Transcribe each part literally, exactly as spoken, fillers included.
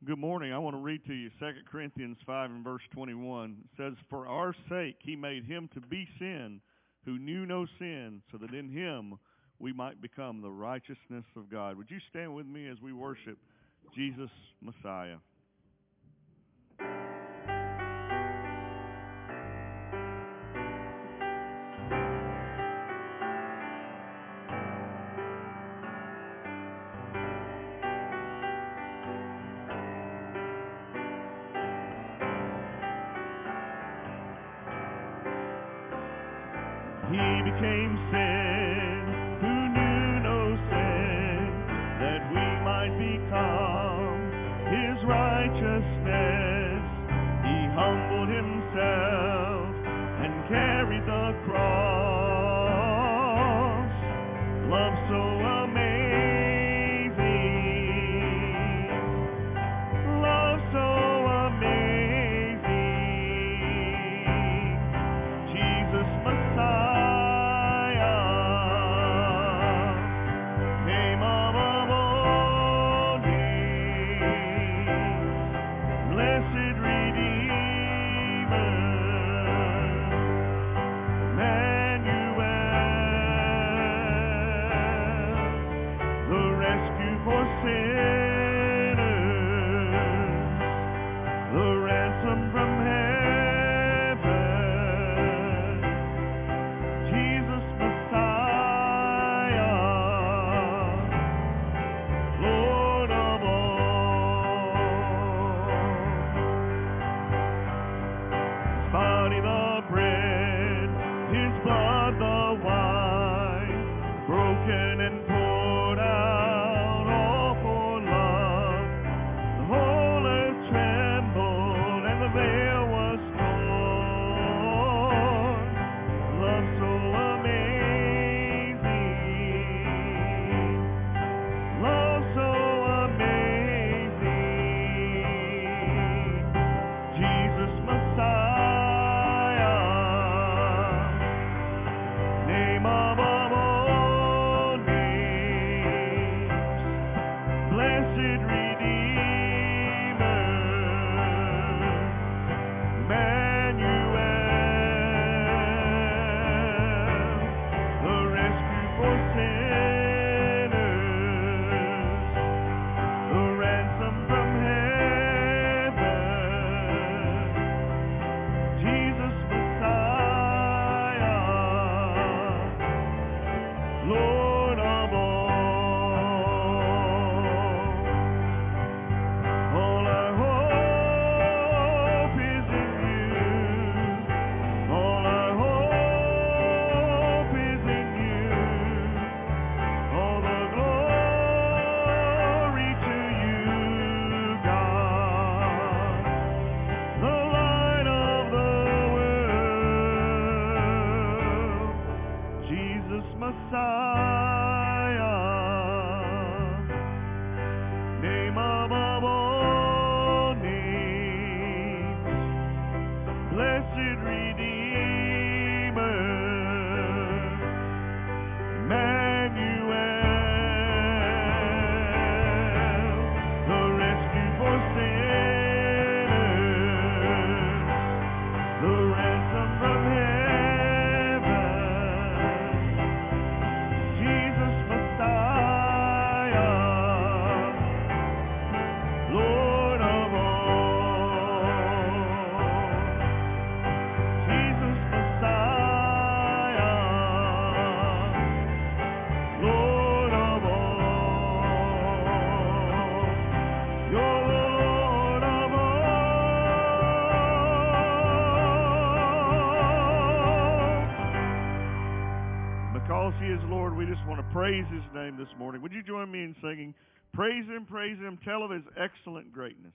Good morning. I want to read to you Second Corinthians five and verse twenty-one. It says, "For our sake he made him to be sin who knew no sin, so that in him we might become the righteousness of God." Would you stand with me as we worship Jesus Messiah? He became sin who knew no sin, that we might become his righteousness. He humbled himself and carried the cross. Love so amazing, love so amazing. Jesus Messiah praise his name this morning. Would you join me in singing, "Praise him, praise him, tell of his excellent greatness"?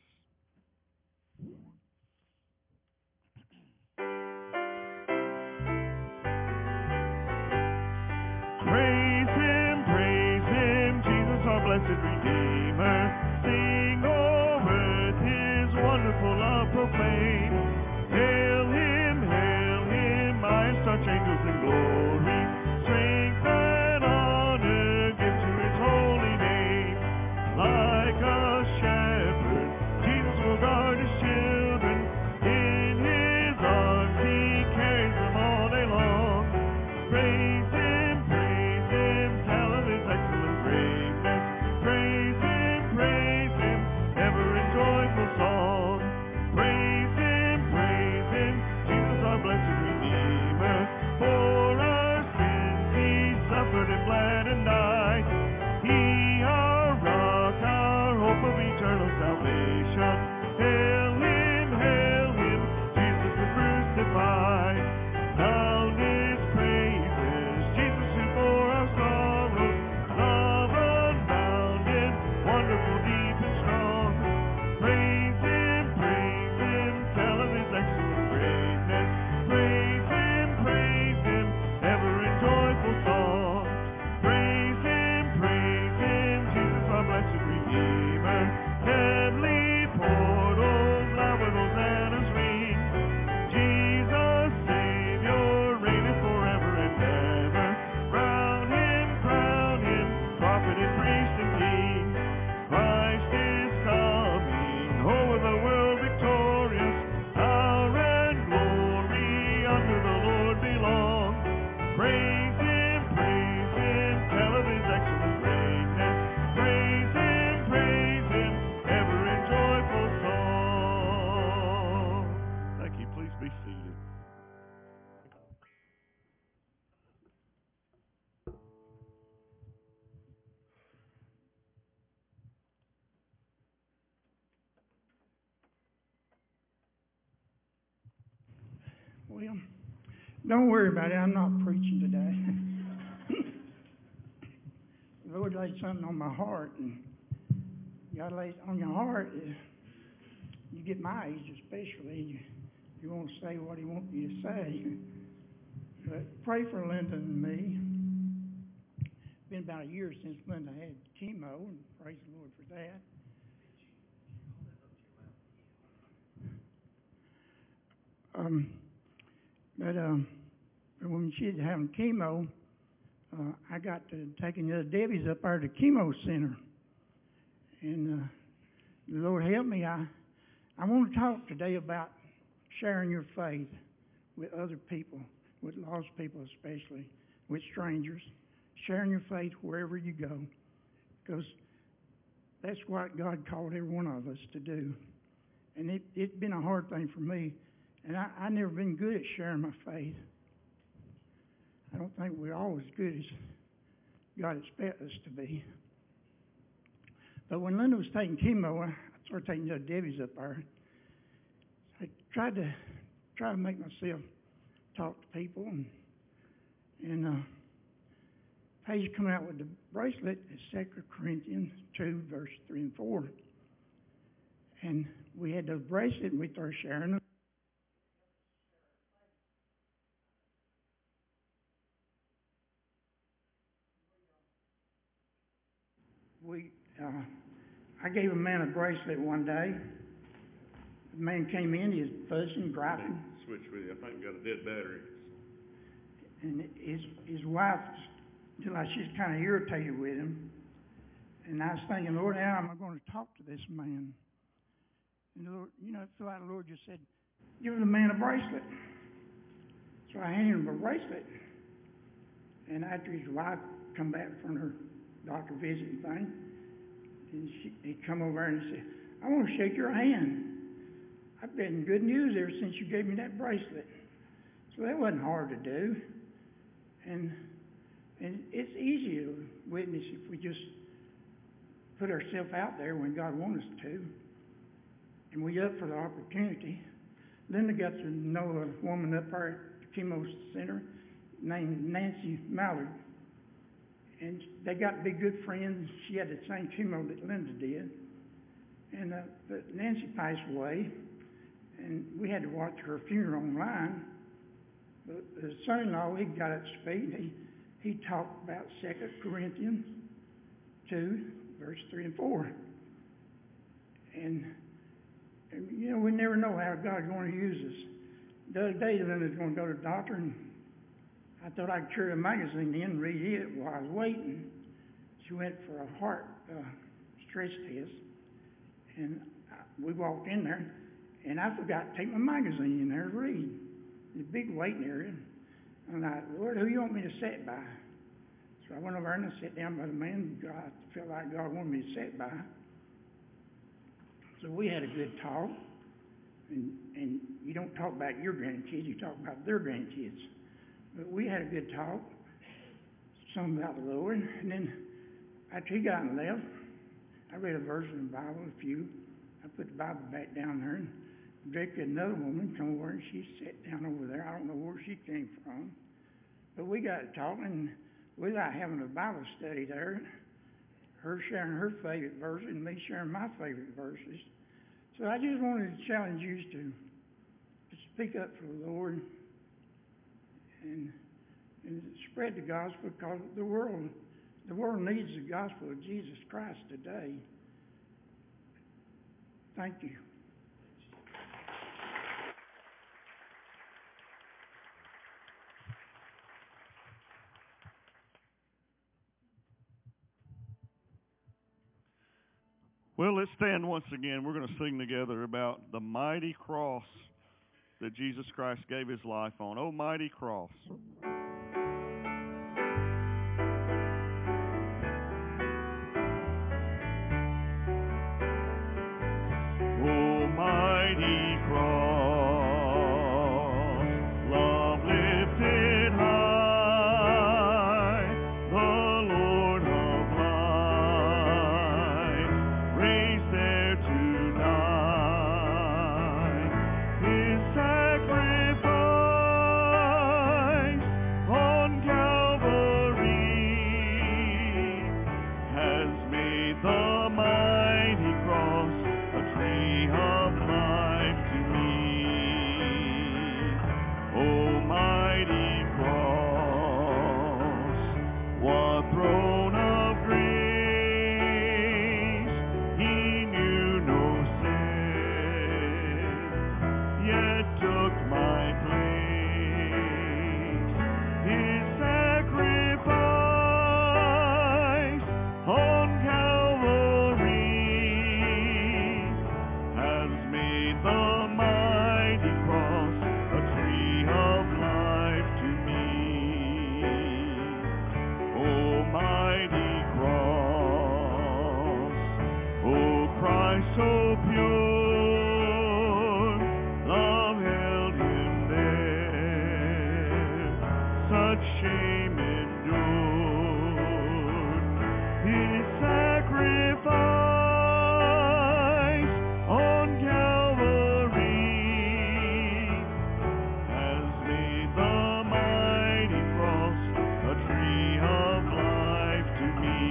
Praise him, praise him, Jesus our blessed Redeemer. Sing, O earth, his wonderful love proclaim. Hail him, hail him, eyes touch angels in glory. Strength and honor give to his holy name. Like a shepherd, Well, don't worry about it. I'm not preaching today. The Lord laid something on my heart, and God lays on your heart. You get my age especially, you, you want to say what He wants you to say. But pray for Linda and me. It's been about a year since Linda had chemo, and praise the Lord for that. Um, but um, when she was having chemo, uh, I got to taking the Debbie's up there to the chemo center, and uh, the Lord help me. I I want to talk today about sharing your faith with other people, with lost people especially, with strangers. Sharing your faith wherever you go, because that's what God called every one of us to do. And it, it's been a hard thing for me, and I, I've never been good at sharing my faith. I don't think we're always good as God expects us to be. But when Linda was taking chemo, I started taking the Debbie's up there. I tried to try to make myself talk to people, and and uh, Page coming out with the bracelet is Second Corinthians two, verse three and four. And we had the bracelet, and we started sharing them. We, uh, I gave a man a bracelet one day. The man came in, he was fussing, griping. Switch with you. I think we got a dead battery. And his his wife, like she's kind of irritated with him. And I was thinking, Lord, how am I going to talk to this man? And the Lord, you know, I feel like the Lord just said, give the man a bracelet. So I handed him a bracelet. And after his wife come back from her doctor visiting thing, and she, he come over and he said, I want to shake your hand. I've been good news ever since you gave me that bracelet. So that wasn't hard to do. And and it's easy to witness if we just put ourselves out there when God wants us to. And we up for the opportunity. Linda got to know a woman up there at the chemo center named Nancy Mallard. And they got to be good friends. She had the same chemo that Linda did. And uh, but Nancy passed away, and we had to watch her funeral online. But the son-in-law, he got up to speak, and he, he talked about Second Corinthians two, verse three and four. And, and, you know, we never know how God's going to use us. The other day, Linda's going to go to the doctor, and I thought I'd carry a magazine in and read it while I was waiting. She went for a heart uh, stress test, and I, we walked in there, and I forgot to take my magazine in there to read. The big waiting area. And I, Lord, who you want me to sit by? So I went over there and I sat down by the man God I felt like God wanted me to sit by. So we had a good talk. And, and you don't talk about your grandkids, you talk about their grandkids. But we had a good talk, some about the Lord. And then after he got and left, I read a verse in the Bible, a few. I put the Bible back down there, and directly another woman come over, and she sat down over there. I don't know where she came from. But we got talking, and we like having a Bible study there. Her sharing her favorite verses, and me sharing my favorite verses. So I just wanted to challenge you to, to speak up for the Lord and, and spread the gospel, because the world, the world needs the gospel of Jesus Christ today. Thank you. Well, let's stand once again. We're going to sing together about the mighty cross that Jesus Christ gave his life on. Oh, mighty cross. Oh, mighty cross, love lifted high, the Lord of life, raised there to die. His sacrifice so pure, love held him there, such shame endured, his sacrifice on Calvary has made the mighty cross a tree of life to me.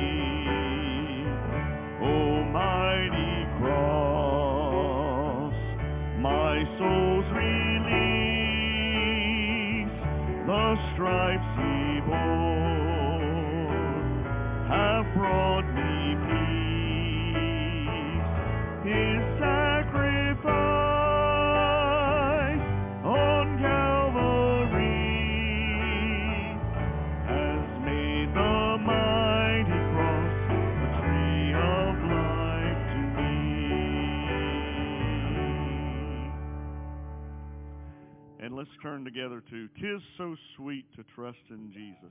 Oh, mighty cross, my soul's release, the stripes he bore have brought me peace. His sacrifice on Calvary has made the mighty cross a tree of life to me. And let's turn together to "'Tis So Sweet to Trust in Jesus."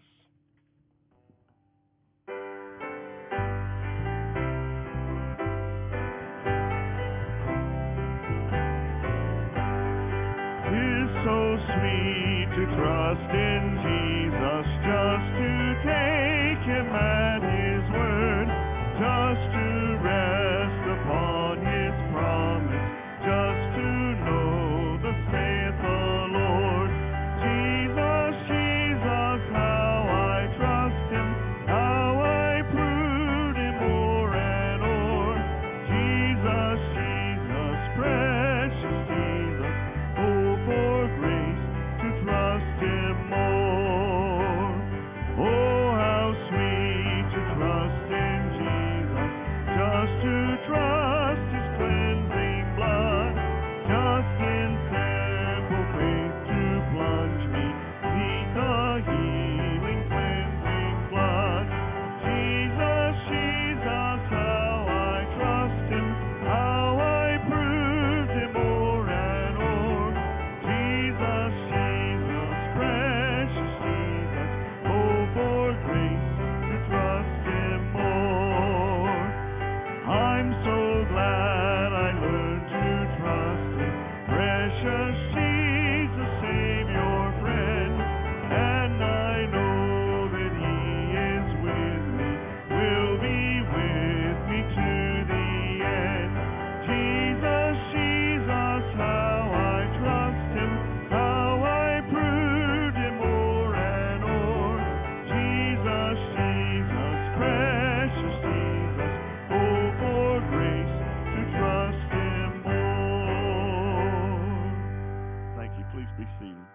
"'Tis so sweet to trust in Jesus, just to take him at his word, just to rest upon his promise, just to know the saith the Lord. Jesus, Jesus, how I trust him, how I proved him o'er and o'er. Jesus, Jesus, precious Jesus, oh, for grace to trust him more. Oh, how sweet to trust in Jesus, just to trust his cleansing blood, just in simple faith to plunge me beneath the healing cleansing flood. Jesus, Jesus, how I trust him, how I proved him o'er and o'er. Jesus, Jesus, precious Jesus, oh, for grace to trust him more. I'm so glad I learned to trust him, precious Jesus, Savior, friend, and I know that he is with me, will be with me to the end. Jesus, Jesus, how I trust him, how I proved him o'er and o'er. Jesus, Jesus, precious Jesus, oh, for grace to trust him more. Thank you. Please be seated.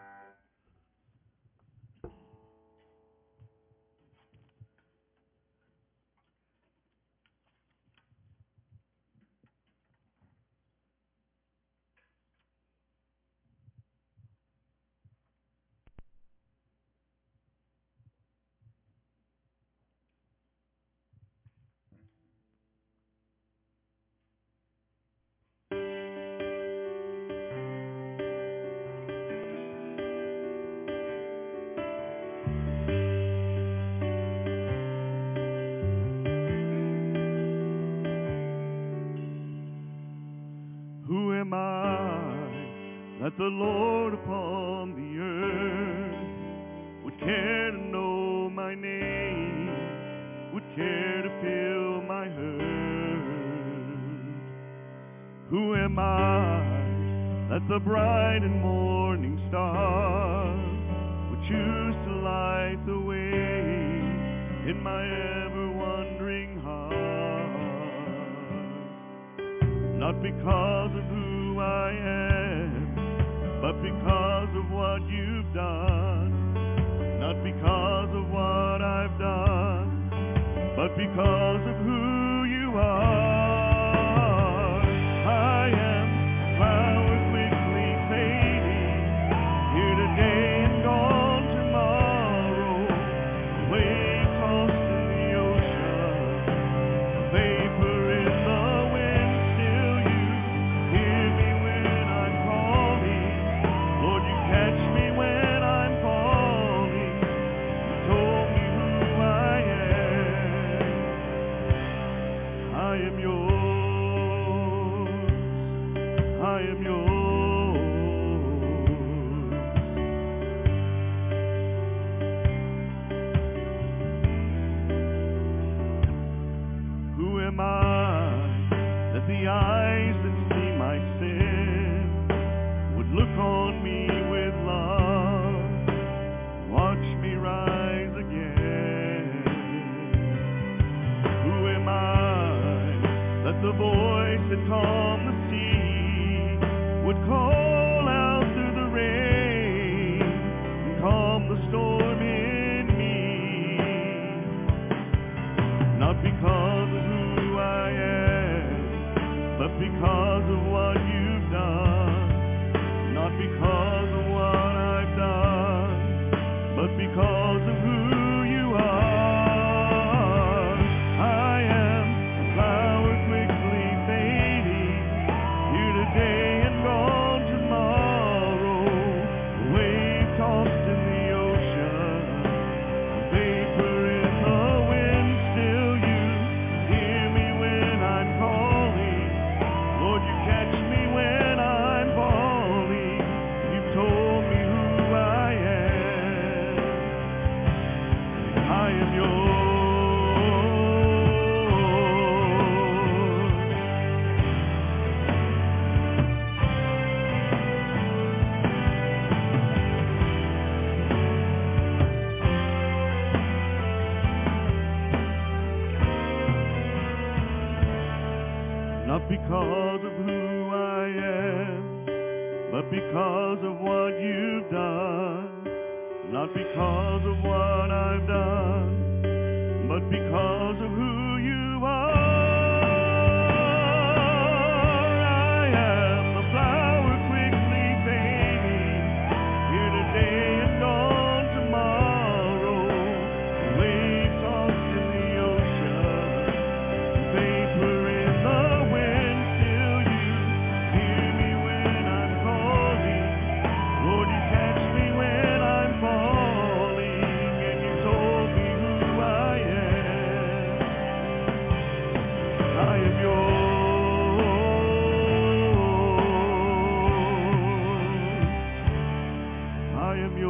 Who am I that the Lord upon the earth would care to know my name, would care to feel my hurt? Who am I that the bright and morning star would choose to light the way in my ever-wondering heart? Not because of who I am, but because of what you've done. Not because of what I've done, but because of who you are. I am flowers quickly fading, here today and gone tomorrow. A wave tossed in the ocean, a vapor in the wind. Still you hear me when I'm calling. Lord, you catch me when I'm falling. You told me who I am. I am am yours. Who am I that the eyes that see my sin would look on me with love, watch me rise again? Who am I that the voice that calmed the sea would call out through the rain and calm the storm in me? Not because of who I am, but because of what you've done. Not because of what I've done, but because of who you are. I am a flower quickly fading, here today and gone tomorrow. A wave tossed in the ocean, a vapor in the wind. Still you hear me when I'm calling. Lord, you catch me when I'm falling. You've told me who I am. I am yours. Not because of who I am, but because of what you've done. Not because of what I've done, but because of who you are. I am a flower quickly fading, here today and gone tomorrow. A wave tossed in the ocean, vapor in the wind. Still you hear me when I'm calling. Lord, you catch me when I'm falling, and you told me who I am. I am yours. I am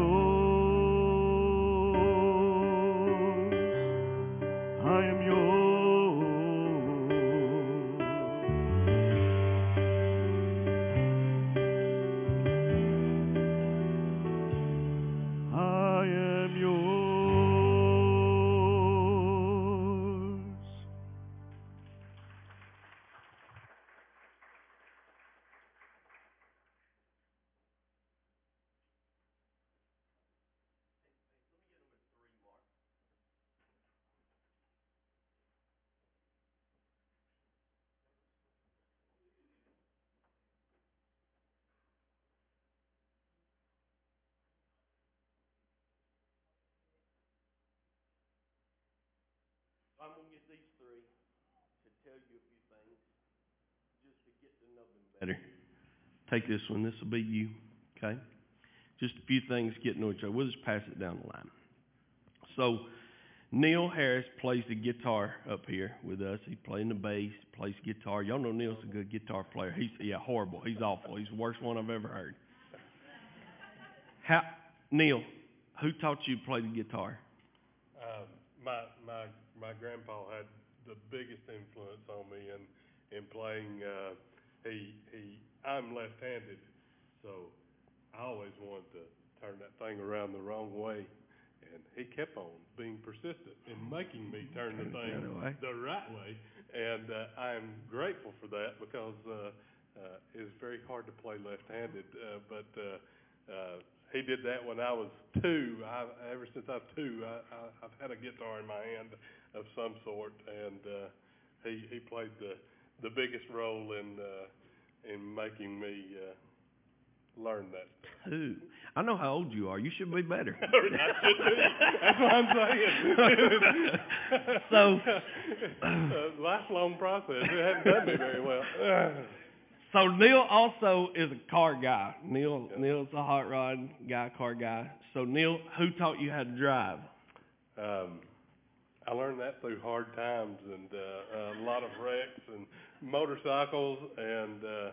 yours. I am yours. I am yours. I'm going to get these three to tell you a few things just to get to know them better. Take this one. This will be you, okay? Just a few things to get to know each other. We'll just pass it down the line. So Neil Harris plays the guitar up here with us. He's playing the bass, plays guitar. Y'all know Neil's a good guitar player. He's, yeah, horrible. He's awful. He's the worst one I've ever heard. How, Neil, who taught you to play the guitar? Uh, my my my grandpa had the biggest influence on me in in playing. Uh, he he I'm left-handed, so I always wanted to turn that thing around the wrong way, and he kept on being persistent in making me turn the thing the right way, and uh, I am grateful for that because uh, uh, it's very hard to play left-handed, uh, but. Uh, uh, He did that when I was two. I, ever since I was two, I, I, I've had a guitar in my hand of some sort, and uh, he he played the the biggest role in uh, in making me uh, learn that stuff. Ooh, I know how old you are. You should be better. I should be. That's what I'm saying. So, a lifelong process. It hasn't done me very well. So Neil also is a car guy. Neil Yep. Neil's a hot rod guy, car guy. So Neil, who taught you how to drive? Um, I learned that through hard times and uh, a lot of wrecks and motorcycles and uh,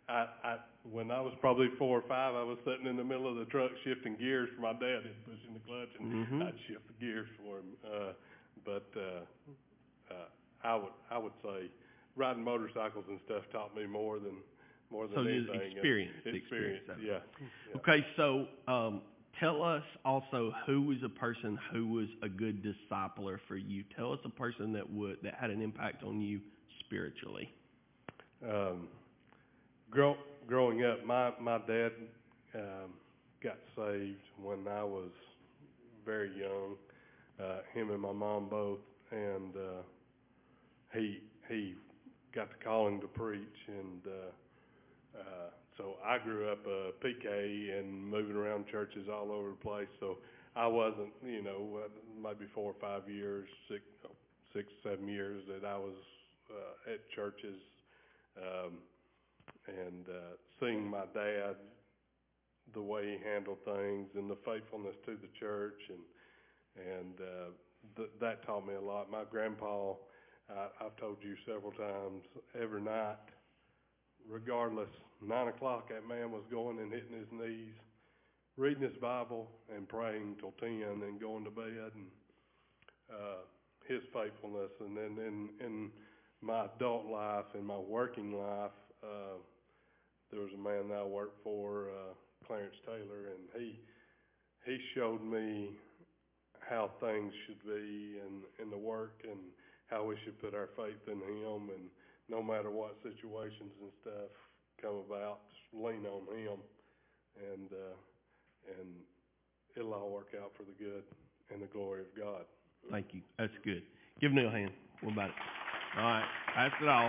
I, I, when I was probably four or five, I was sitting in the middle of the truck shifting gears for my dad. He'd pushing the clutch, and Mm-hmm. I'd shift the gears for him. Uh, but uh, uh, I would, I would say, riding motorcycles and stuff taught me more than more than So anything. just experience, Uh, experience. experience, yeah. yeah. Okay, so um, tell us also who was a person who was a good discipler for you. Tell us a person that would that had an impact on you spiritually. Um, grow, growing up, my my dad um, got saved when I was very young. Uh, him and my mom both, and uh, he he got the calling to preach, and uh, uh, so I grew up a P K and moving around churches all over the place. So I wasn't, you know, maybe four or five years, six, six, seven years that I was uh, at churches. Um, and uh, seeing my dad, the way he handled things, and the faithfulness to the church, and and uh, th- that taught me a lot. My grandpa, uh, I've told you several times, every night, regardless, nine o'clock, that man was going and hitting his knees, reading his Bible, and praying till ten, and going to bed, and uh, his faithfulness, and then in in my adult life and my working life, uh, there was a man that I worked for, uh, Clarence Taylor, and he he showed me how things should be in, in the work, and how we should put our faith in him, and no matter what situations and stuff come about, just lean on him, and uh, and it'll all work out for the good and the glory of God. Thank you. That's good. Give Neil a hand. What about it? All right, pass it off.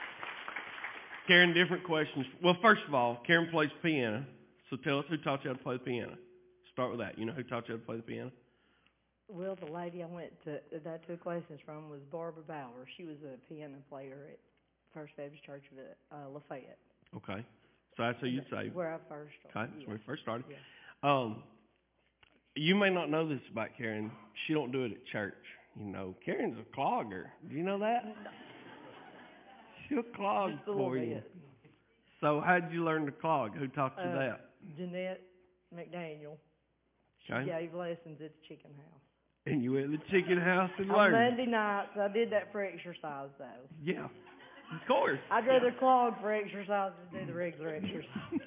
Karen, different questions. Well, first of all, Karen plays piano, so tell us who taught you how to play the piano. Start with that. You know who taught you how to play the piano? Well, the lady I went to that I took lessons from was Barbara Bauer. She was a piano player at First Baptist Church of uh, Lafayette. Okay, so that's who you'd say. Where I first started. Okay, that's yeah. where we first started. Yeah. Um, you may not know this about Karen. She don't do it at church. You know, Karen's a clogger. Do you know that? She'll clog Just a little for you. bit. So how did you learn to clog? Who taught you Uh, that? Jeanette McDaniel. She Okay. gave lessons at the chicken house. And you went to the chicken house and On learned. Monday nights, I did that for exercise, though. Yeah, of course. I'd rather clog for exercise than do the regular exercise.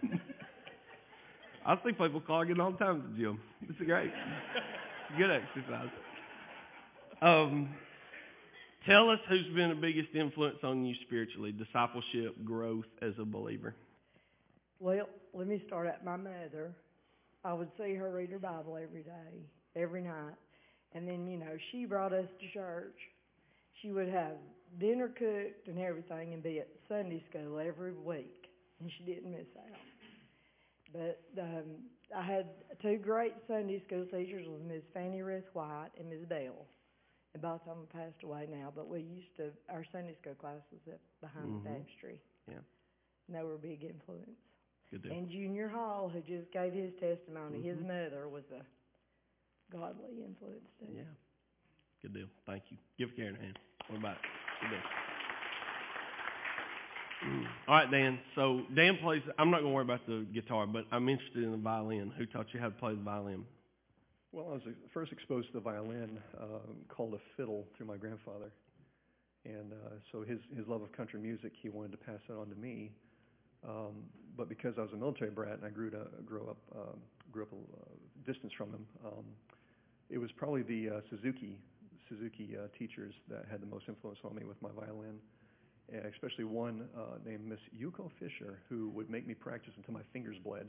I see people clogging all the time at the gym. It's great. Good exercise. Um, tell us who's been the biggest influence on you spiritually, discipleship, growth as a believer. Well, let me start at my mother. I would see her read her Bible every day, every night. And then, you know, she brought us to church. She would have dinner cooked and everything and be at Sunday school every week. And she didn't miss out. But um, I had two great Sunday school teachers with Miss Fanny Ruth White and Miss Bell. And both of them passed away now, but we used to, our Sunday school class was up behind Mhm. the baptistry. Yeah. And they were a big influence. Good deal. And Junior Hall, who just gave his testimony, his Mhm. mother was a godly influence too. Yeah. Good deal. Thank you. Give Karen a hand. What about it? Good deal. Mm. All right, Dan. So Dan plays, I'm not going to worry about the guitar, but I'm interested in the violin. Who taught you how to play the violin? Well, I was first exposed to the violin um, called a fiddle through my grandfather. And uh, so his, his love of country music, he wanted to pass that on to me. Um, but because I was a military brat and I grew to grow up, um, grew up a uh, distance from him, um, it was probably the uh, Suzuki Suzuki uh, teachers that had the most influence on me with my violin, and especially one uh, named Miss Yuko Fisher, who would make me practice until my fingers bled.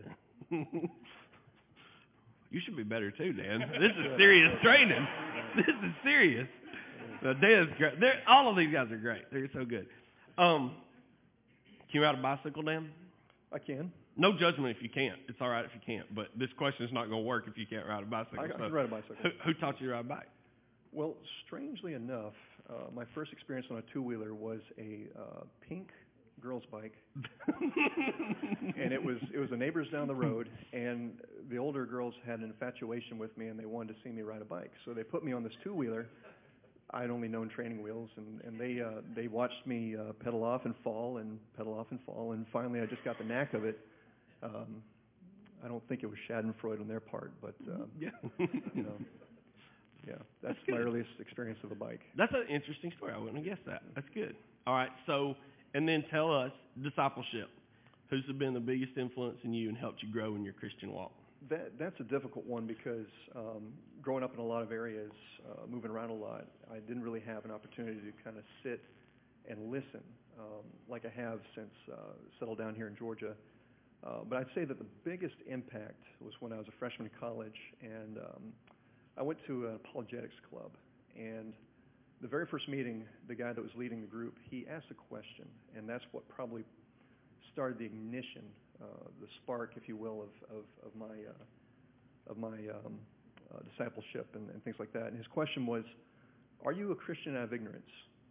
You should be better too, Dan. This is serious training. This is serious. So Dan's great. They're, all of these guys are great. They're so good. Um, can you ride a bicycle, Dan? I can. No judgment if you can't. It's all right if you can't. But this question is not going to work if you can't ride a bicycle. I, I So can ride a bicycle. Who, who taught you to ride a bike? Well, strangely enough, uh, my first experience on a two-wheeler was a uh, pink girl's bike, and it was it was the neighbors down the road, and the older girls had an infatuation with me, and they wanted to see me ride a bike. So they put me on this two-wheeler, I'd only known training wheels, and, and they uh, they watched me uh, pedal off and fall and pedal off and fall, and finally I just got the knack of it. Um, I don't think it was Schadenfreude on their part, but uh, Yeah. you know, yeah, that's, That's good. my earliest experience of a bike. That's an interesting story. I wouldn't have guessed that. That's good. All right, so, and then tell us, discipleship. Who's been the biggest influence in you and helped you grow in your Christian walk? That that's a difficult one because um, growing up in a lot of areas, uh, moving around a lot, I didn't really have an opportunity to kind of sit and listen um, like I have since uh, settled down here in Georgia. Uh, but I'd say that the biggest impact was when I was a freshman in college, and um, I went to an apologetics club. And the very first meeting, the guy that was leading the group, he asked a question, and that's what probably started the ignition, uh, the spark, if you will, of, of, of my uh, of my um, uh, discipleship and, and things like that. And his question was, "Are you a Christian out of ignorance?"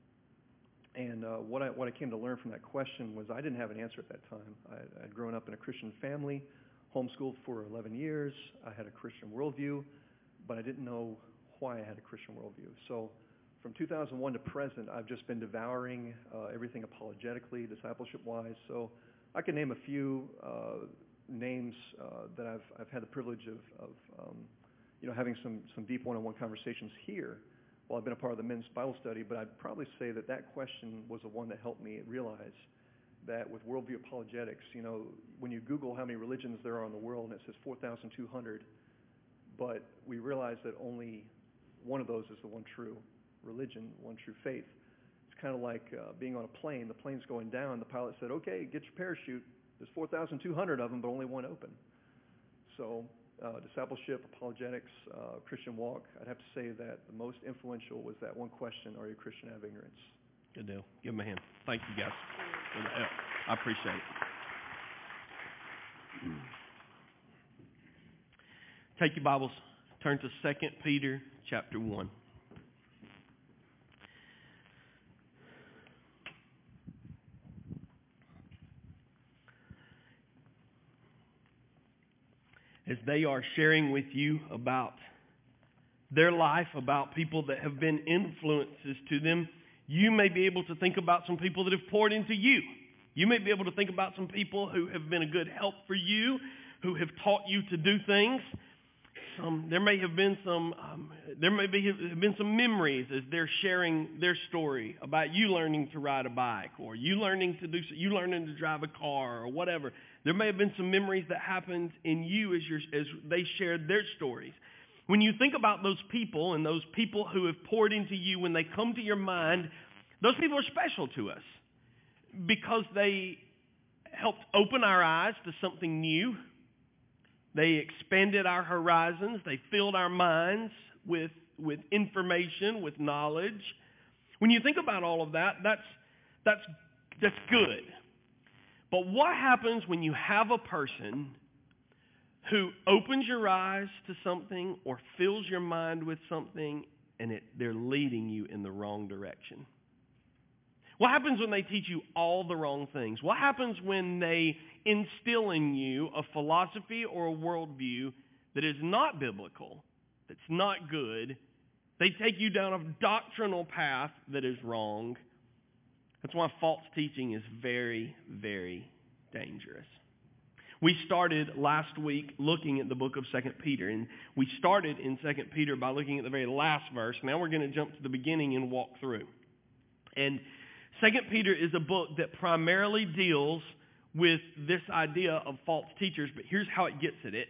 And uh, what I what I came to learn from that question was I didn't have an answer at that time. I, I'd grown up in a Christian family, homeschooled for eleven years. I had a Christian worldview, but I didn't know why I had a Christian worldview. So from two thousand one to present, I've just been devouring uh, everything apologetically, discipleship-wise. So I can name a few uh, names uh, that I've I've had the privilege of, of um, you know, having some some deep one-on-one conversations here while I've been a part of the men's Bible study. But I'd probably say that that question was the one that helped me realize that with worldview apologetics, you know, when you Google how many religions there are in the world, and it says four thousand two hundred, but we realize that only one of those is the one true religion, one true faith. It's kind of like uh, being on a plane. The plane's going down. The pilot said, "Okay, get your parachute. There's four thousand two hundred of them, but only one open." So uh, discipleship, apologetics, uh, Christian walk, I'd have to say that the most influential was that one question, are you a Christian out of ignorance? Good deal. Give them a hand. Thank you, guys, for the help. I appreciate it. Take your Bibles. Turn to Second Peter chapter one. As they are sharing with you about their life, about people that have been influences to them, you may be able to think about some people that have poured into you. You may be able to think about some people who have been a good help for you, who have taught you to do things. Um, there may have been some, um, there may be have been some memories as they're sharing their story about you learning to ride a bike, or you learning to do, you learning to drive a car, or whatever. There may have been some memories that happened in you as your, as they shared their stories. When you think about those people and those people who have poured into you, when they come to your mind, those people are special to us because they helped open our eyes to something new. They expanded our horizons. They filled our minds with, with information, with knowledge. When you think about all of that, that's, that's, that's good. But what happens when you have a person who opens your eyes to something or fills your mind with something and it, they're leading you in the wrong direction? What happens when they teach you all the wrong things? What happens when they instill in you a philosophy or a worldview that is not biblical, that's not good? They take you down a doctrinal path that is wrong. That's why false teaching is very, very dangerous. We started last week looking at the book of Second Peter, and we started in Second Peter by looking at the very last verse. Now we're going to jump to the beginning and walk through. And Second Peter is a book that primarily deals with this idea of false teachers, but here's how it gets at it.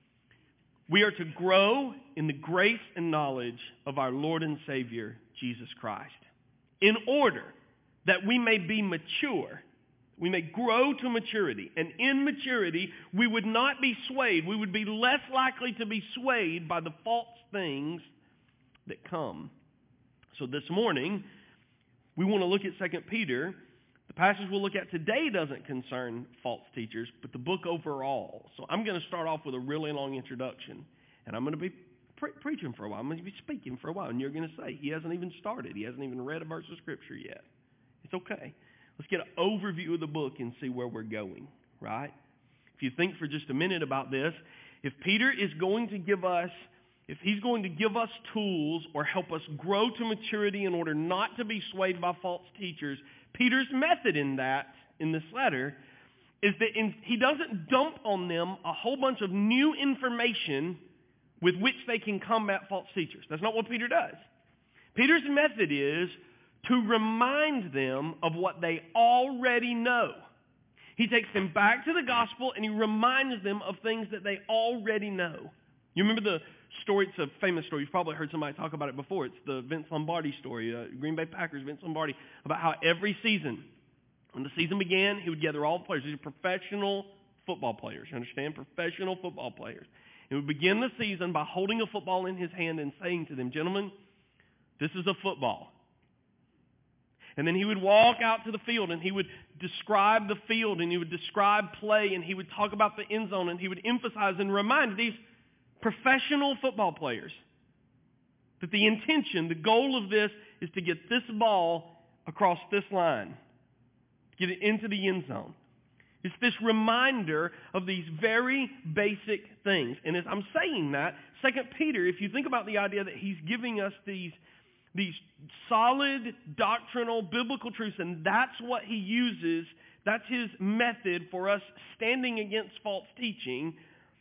We are to grow in the grace and knowledge of our Lord and Savior, Jesus Christ, in order that we may be mature, we may grow to maturity. And in maturity, we would not be swayed. We would be less likely to be swayed by the false things that come. So this morning, we want to look at Second Peter. The passage we'll look at today doesn't concern false teachers, but the book overall. So I'm going to start off with a really long introduction, and I'm going to be pre- preaching for a while. I'm going to be speaking for a while, and you're going to say, he hasn't even started. He hasn't even read a verse of Scripture yet. It's okay. Let's get an overview of the book and see where we're going, right? If you think for just a minute about this, if Peter is going to give us, if he's going to give us tools or help us grow to maturity in order not to be swayed by false teachers, Peter's method in that, in this letter, is that in, he doesn't dump on them a whole bunch of new information with which they can combat false teachers. That's not what Peter does. Peter's method is to remind them of what they already know. He takes them back to the gospel and he reminds them of things that they already know. You remember the story? It's a famous story. You've probably heard somebody talk about it before. It's the Vince Lombardi story, uh, Green Bay Packers, Vince Lombardi, about how every season, when the season began, he would gather all the players. These are professional football players. You understand? Professional football players. He would begin the season by holding a football in his hand and saying to them, gentlemen, this is a football. And then he would walk out to the field and he would describe the field and he would describe play and he would talk about the end zone and he would emphasize and remind these professional football players that the intention, the goal of this is to get this ball across this line, get it into the end zone. It's this reminder of these very basic things. And as I'm saying that, Second Peter, if you think about the idea that he's giving us these, these solid doctrinal biblical truths, and that's what he uses, that's his method for us standing against false teaching,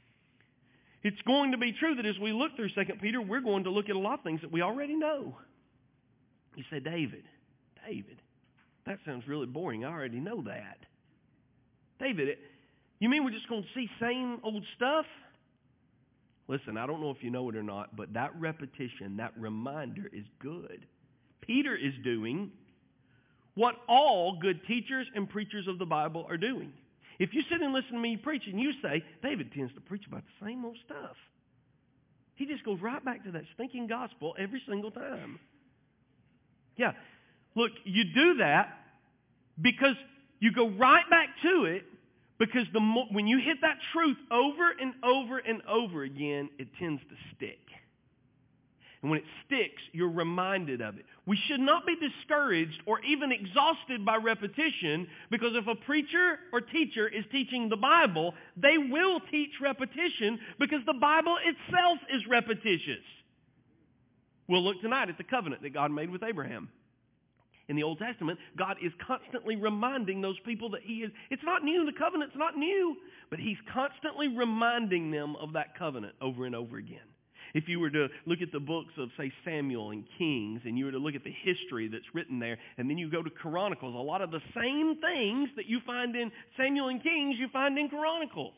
it's going to be true that as we look through Second Peter, we're going to look at a lot of things that we already know. You say, David, David, that sounds really boring. I already know that. David, you mean we're just going to see same old stuff? Listen, I don't know if you know it or not, but that repetition, that reminder is good. Peter is doing what all good teachers and preachers of the Bible are doing. If you sit and listen to me preach and you say, David tends to preach about the same old stuff. He just goes right back to that stinking gospel every single time. Yeah, look, you do that because you go right back to it because the mo- when you hit that truth over and over and over again, it tends to stick. And when it sticks, you're reminded of it. We should not be discouraged or even exhausted by repetition because if a preacher or teacher is teaching the Bible, they will teach repetition because the Bible itself is repetitious. We'll look tonight at the covenant that God made with Abraham. In the Old Testament, God is constantly reminding those people that he is, it's not new, the covenant's not new, but he's constantly reminding them of that covenant over and over again. If you were to look at the books of, say, Samuel and Kings, and you were to look at the history that's written there, and then you go to Chronicles, a lot of the same things that you find in Samuel and Kings, you find in Chronicles.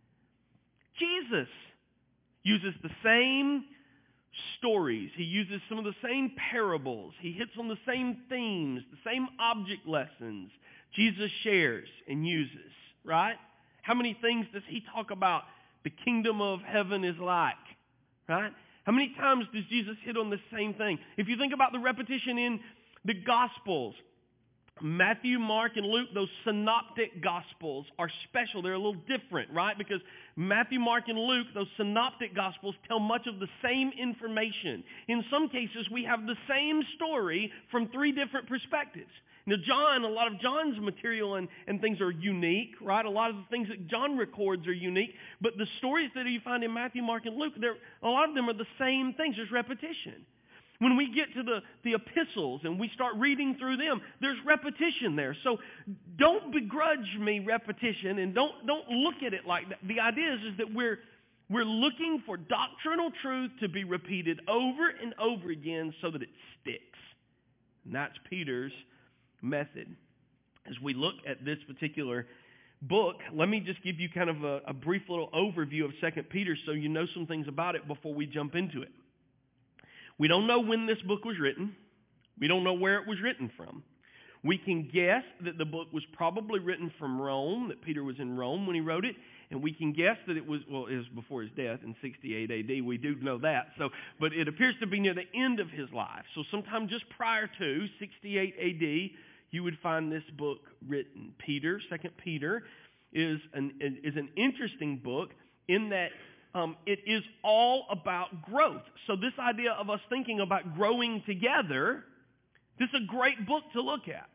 Jesus uses the same stories. He uses some of the same parables. He hits on the same themes, the same object lessons Jesus shares and uses, right? How many things does he talk about the kingdom of heaven is like, right? How many times does Jesus hit on the same thing? If you think about the repetition in the Gospels, Matthew, Mark, and Luke, those synoptic Gospels are special. They're a little different, right? Because Matthew, Mark, and Luke, those synoptic Gospels tell much of the same information. In some cases, we have the same story from three different perspectives. Now, John, a lot of John's material and, and things are unique, right? A lot of the things that John records are unique. But the stories that you find in Matthew, Mark, and Luke, a lot of them are the same things. There's repetition. When we get to the, the epistles and we start reading through them, there's repetition there. So don't begrudge me repetition and don't, don't look at it like that. The idea is, is that we're, we're looking for doctrinal truth to be repeated over and over again so that it sticks. And that's Peter's method. As we look at this particular book, let me just give you kind of a, a brief little overview of Second Peter so you know some things about it before we jump into it. We don't know when this book was written. We don't know where it was written from. We can guess that the book was probably written from Rome, that Peter was in Rome when he wrote it, and we can guess that it was, well, it was before his death in sixty-eight A D. We do know that. So, but it appears to be near the end of his life. So sometime just prior to sixty-eight A D, you would find this book written. Peter, Second Peter, is an, is an interesting book in that Um, it is all about growth. So this idea of us thinking about growing together, this is a great book to look at.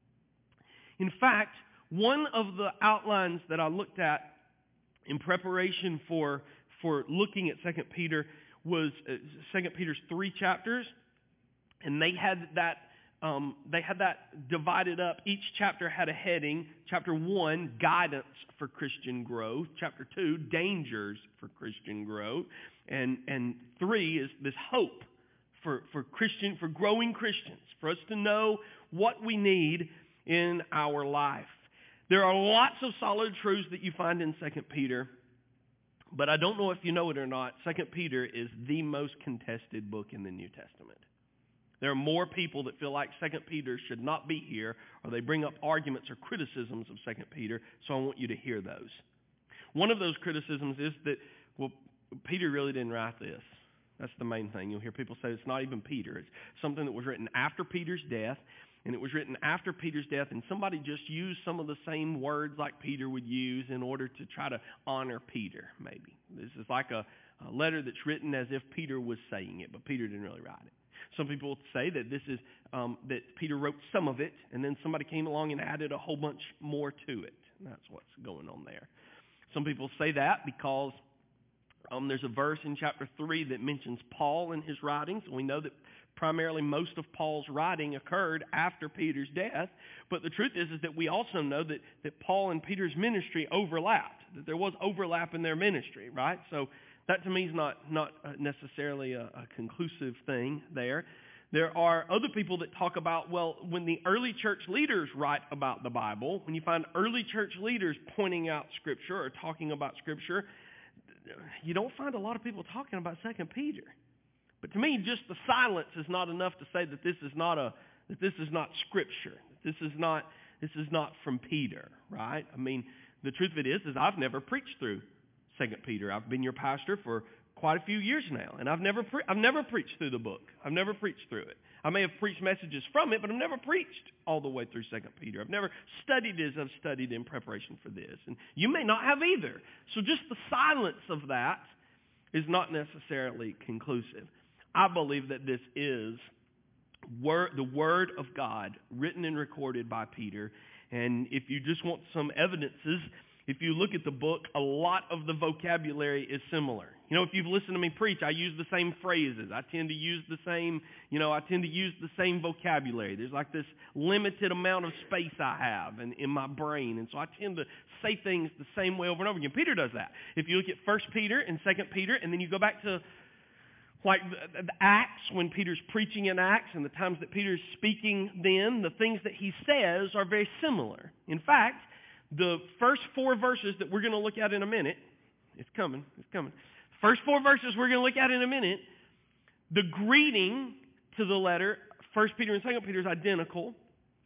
In fact, one of the outlines that I looked at in preparation for, for looking at Second Peter was uh, Second Peter's three chapters, and they had that um, they had that divided up. Each chapter had a heading. Chapter one, guidance for Christian growth. Chapter two, dangers for Christian growth, and and three is this hope for for Christian for growing Christians, for us to know what we need in our life. There are lots of solid truths that you find in Second Peter, but I don't know if you know it or not, Second Peter is the most contested book in the New Testament. There are more people that feel like Second Peter should not be here, or they bring up arguments or criticisms of Second Peter, so I want you to hear those. One of those criticisms is that, well, Peter really didn't write this. That's the main thing. You'll hear people say it's not even Peter. It's something that was written after Peter's death, and it was written after Peter's death, and somebody just used some of the same words like Peter would use in order to try to honor Peter, maybe. This is like a, a letter that's written as if Peter was saying it, but Peter didn't really write it. Some people say that this is um, that Peter wrote some of it, and then somebody came along and added a whole bunch more to it. And that's what's going on there. Some people say that because um, there's a verse in chapter three that mentions Paul in his writings. We know that primarily most of Paul's writing occurred after Peter's death. But the truth is, is that we also know that, that Paul and Peter's ministry overlapped, that there was overlap in their ministry, right? So that to me is not, not necessarily a, a conclusive thing there. There are other people that talk about, well, when the early church leaders write about the Bible, when you find early church leaders pointing out Scripture or talking about Scripture, you don't find a lot of people talking about Second Peter. But to me, just the silence is not enough to say that this is not a that this is not Scripture. That this is not this is not from Peter, right? I mean, the truth of it is, is I've never preached through Second Peter. I've been your pastor for quite a few years now, and I've never pre- I've never preached through the book. I've never preached through it. I may have preached messages from it, but I've never preached all the way through Second Peter. I've never studied as I've studied in preparation for this, and you may not have either. So just the silence of that is not necessarily conclusive. I believe that this is word, the Word of God written and recorded by Peter, and if you just want some evidences, if you look at the book, a lot of the vocabulary is similar. You know, if you've listened to me preach, I use the same phrases. I tend to use the same, you know, I tend to use the same vocabulary. There's like this limited amount of space I have in, in my brain, and so I tend to say things the same way over and over again. Peter does that. If you look at First Peter and Second Peter, and then you go back to like the, the Acts, when Peter's preaching in Acts and the times that Peter's speaking then, the things that he says are very similar. In fact, the first four verses that we're going to look at in a minute, it's coming, it's coming. First four verses we're going to look at in a minute, the greeting to the letter, First Peter and Second Peter, is identical.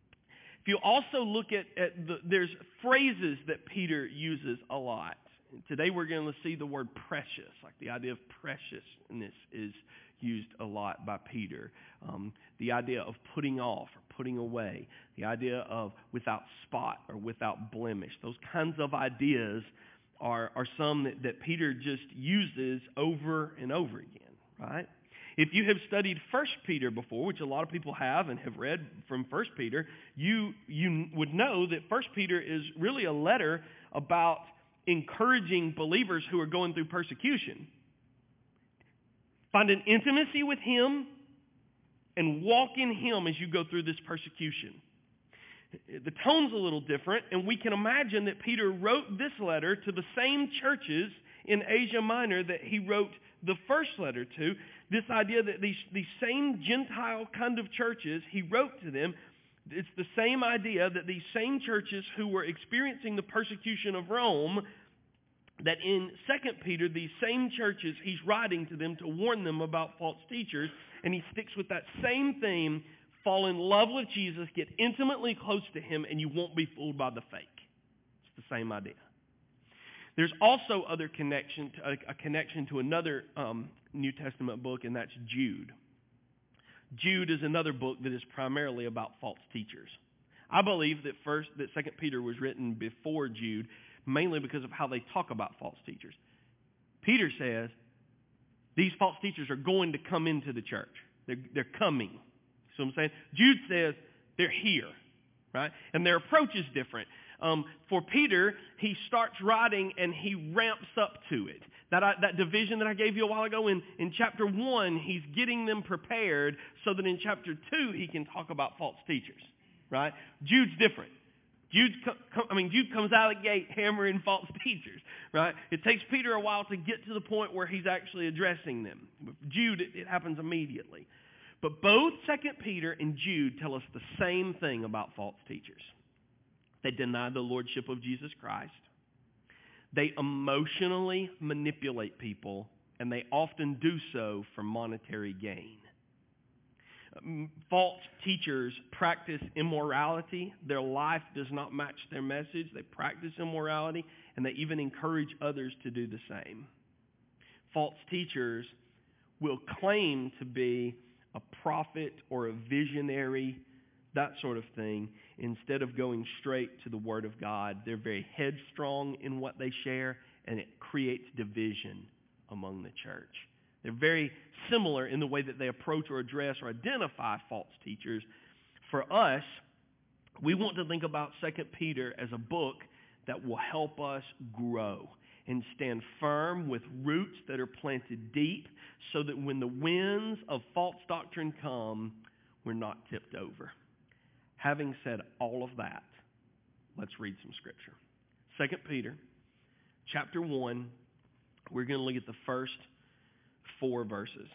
If you also look at, at the, there's phrases that Peter uses a lot. Today we're going to see the word precious, like the idea of preciousness is used a lot by Peter. Um, the idea of putting off or putting away, the idea of without spot or without blemish. Those kinds of ideas are, are some that, that Peter just uses over and over again, right? If you have studied First Peter before, which a lot of people have and have read from First Peter, you, you would know that First Peter is really a letter about encouraging believers who are going through persecution. Find an intimacy with Him and walk in Him as you go through this persecution. The tone's a little different, and we can imagine that Peter wrote this letter to the same churches in Asia Minor that he wrote the first letter to. This idea that these, these same Gentile kind of churches, he wrote to them. It's the same idea that these same churches who were experiencing the persecution of Rome, that in Second Peter, these same churches, he's writing to them to warn them about false teachers, and he sticks with that same theme: fall in love with Jesus, get intimately close to Him, and you won't be fooled by the fake. It's the same idea. There's also other connection, to, a, a connection to another um, New Testament book, and that's Jude. Jude is another book that is primarily about false teachers. I believe that first, that Second Peter was written before Jude, mainly because of how they talk about false teachers. Peter says these false teachers are going to come into the church. They're, they're coming. See what I'm saying? Jude says they're here, right? And their approach is different. Um, for Peter, he starts writing and he ramps up to it. That, I, that division that I gave you a while ago in, in chapter one, he's getting them prepared so that in chapter two he can talk about false teachers, right? Jude's different. Jude, I mean, Jude comes out of the gate hammering false teachers, right? It takes Peter a while to get to the point where he's actually addressing them. Jude, it, it happens immediately. But both Second Peter and Jude tell us the same thing about false teachers. They deny the lordship of Jesus Christ. They emotionally manipulate people, and they often do so for monetary gain. False teachers practice immorality. Their life does not match their message. They practice immorality, and they even encourage others to do the same. False teachers will claim to be a prophet or a visionary, that sort of thing, instead of going straight to the Word of God. They're very headstrong in what they share, and it creates division among the church. They're very similar in the way that they approach or address or identify false teachers. For us, we want to think about Second Peter as a book that will help us grow and stand firm with roots that are planted deep so that when the winds of false doctrine come, we're not tipped over. Having said all of that, let's read some scripture. Second Peter, chapter one, we're going to look at the first four verses.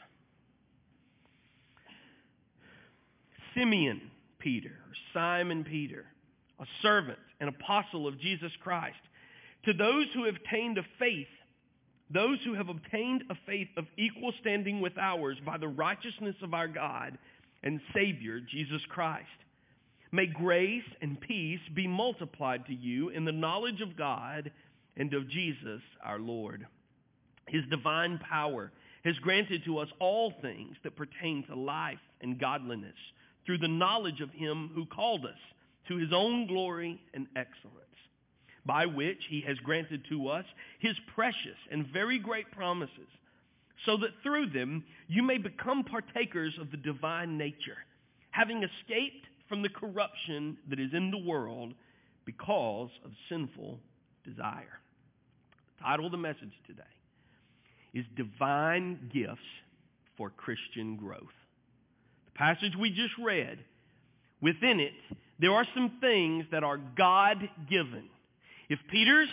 Simeon Peter, or Simon Peter, a servant and apostle of Jesus Christ, to those who have obtained a faith, those who have obtained a faith of equal standing with ours by the righteousness of our God and Savior, Jesus Christ. May grace and peace be multiplied to you in the knowledge of God and of Jesus our Lord. His divine power has granted to us all things that pertain to life and godliness through the knowledge of him who called us to his own glory and excellence, by which he has granted to us his precious and very great promises, so that through them you may become partakers of the divine nature, having escaped from the corruption that is in the world because of sinful desire. The title of the message today is Divine Gifts for Christian Growth. The passage we just read, within it, there are some things that are God-given. If Peter's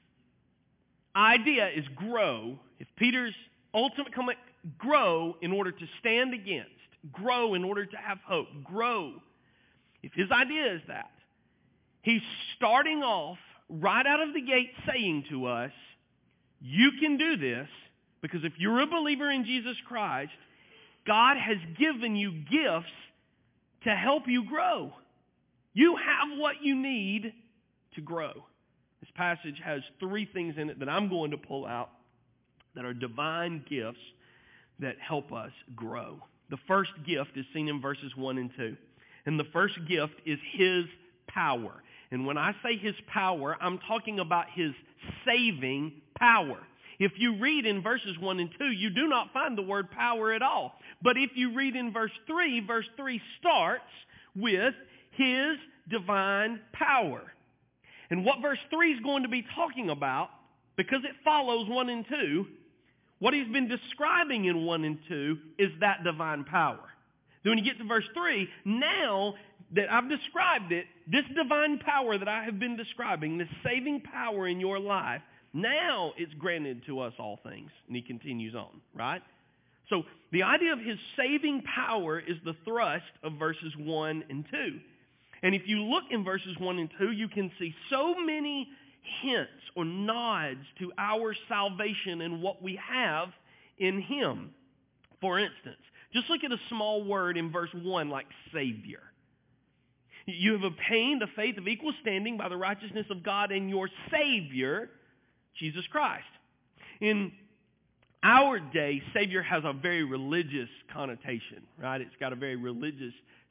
idea is grow, if Peter's ultimate comment, grow in order to stand against, grow in order to have hope, grow, if his idea is that, he's starting off right out of the gate saying to us, you can do this because if you're a believer in Jesus Christ, God has given you gifts to help you grow. You have what you need to grow. This passage has three things in it that I'm going to pull out that are divine gifts that help us grow. The first gift is seen in verses one and two. And the first gift is his power. And when I say his power, I'm talking about his saving power. If you read in verses one and two, you do not find the word power at all. But if you read in verse three, verse three starts with his divine power. And what verse three is going to be talking about, because it follows one and two, what he's been describing in one and two is that divine power. Then when you get to verse three, now that I've described it, this divine power that I have been describing, this saving power in your life, now it's granted to us all things. And he continues on, right? So the idea of his saving power is the thrust of verses one and two. And if you look in verses one and two, you can see so many hints or nods to our salvation and what we have in him. For instance, just look at a small word in verse one like Savior. You have obtained a faith of equal standing by the righteousness of God and your Savior, Jesus Christ. In our day, Savior has a very religious connotation, right? It's got a very religious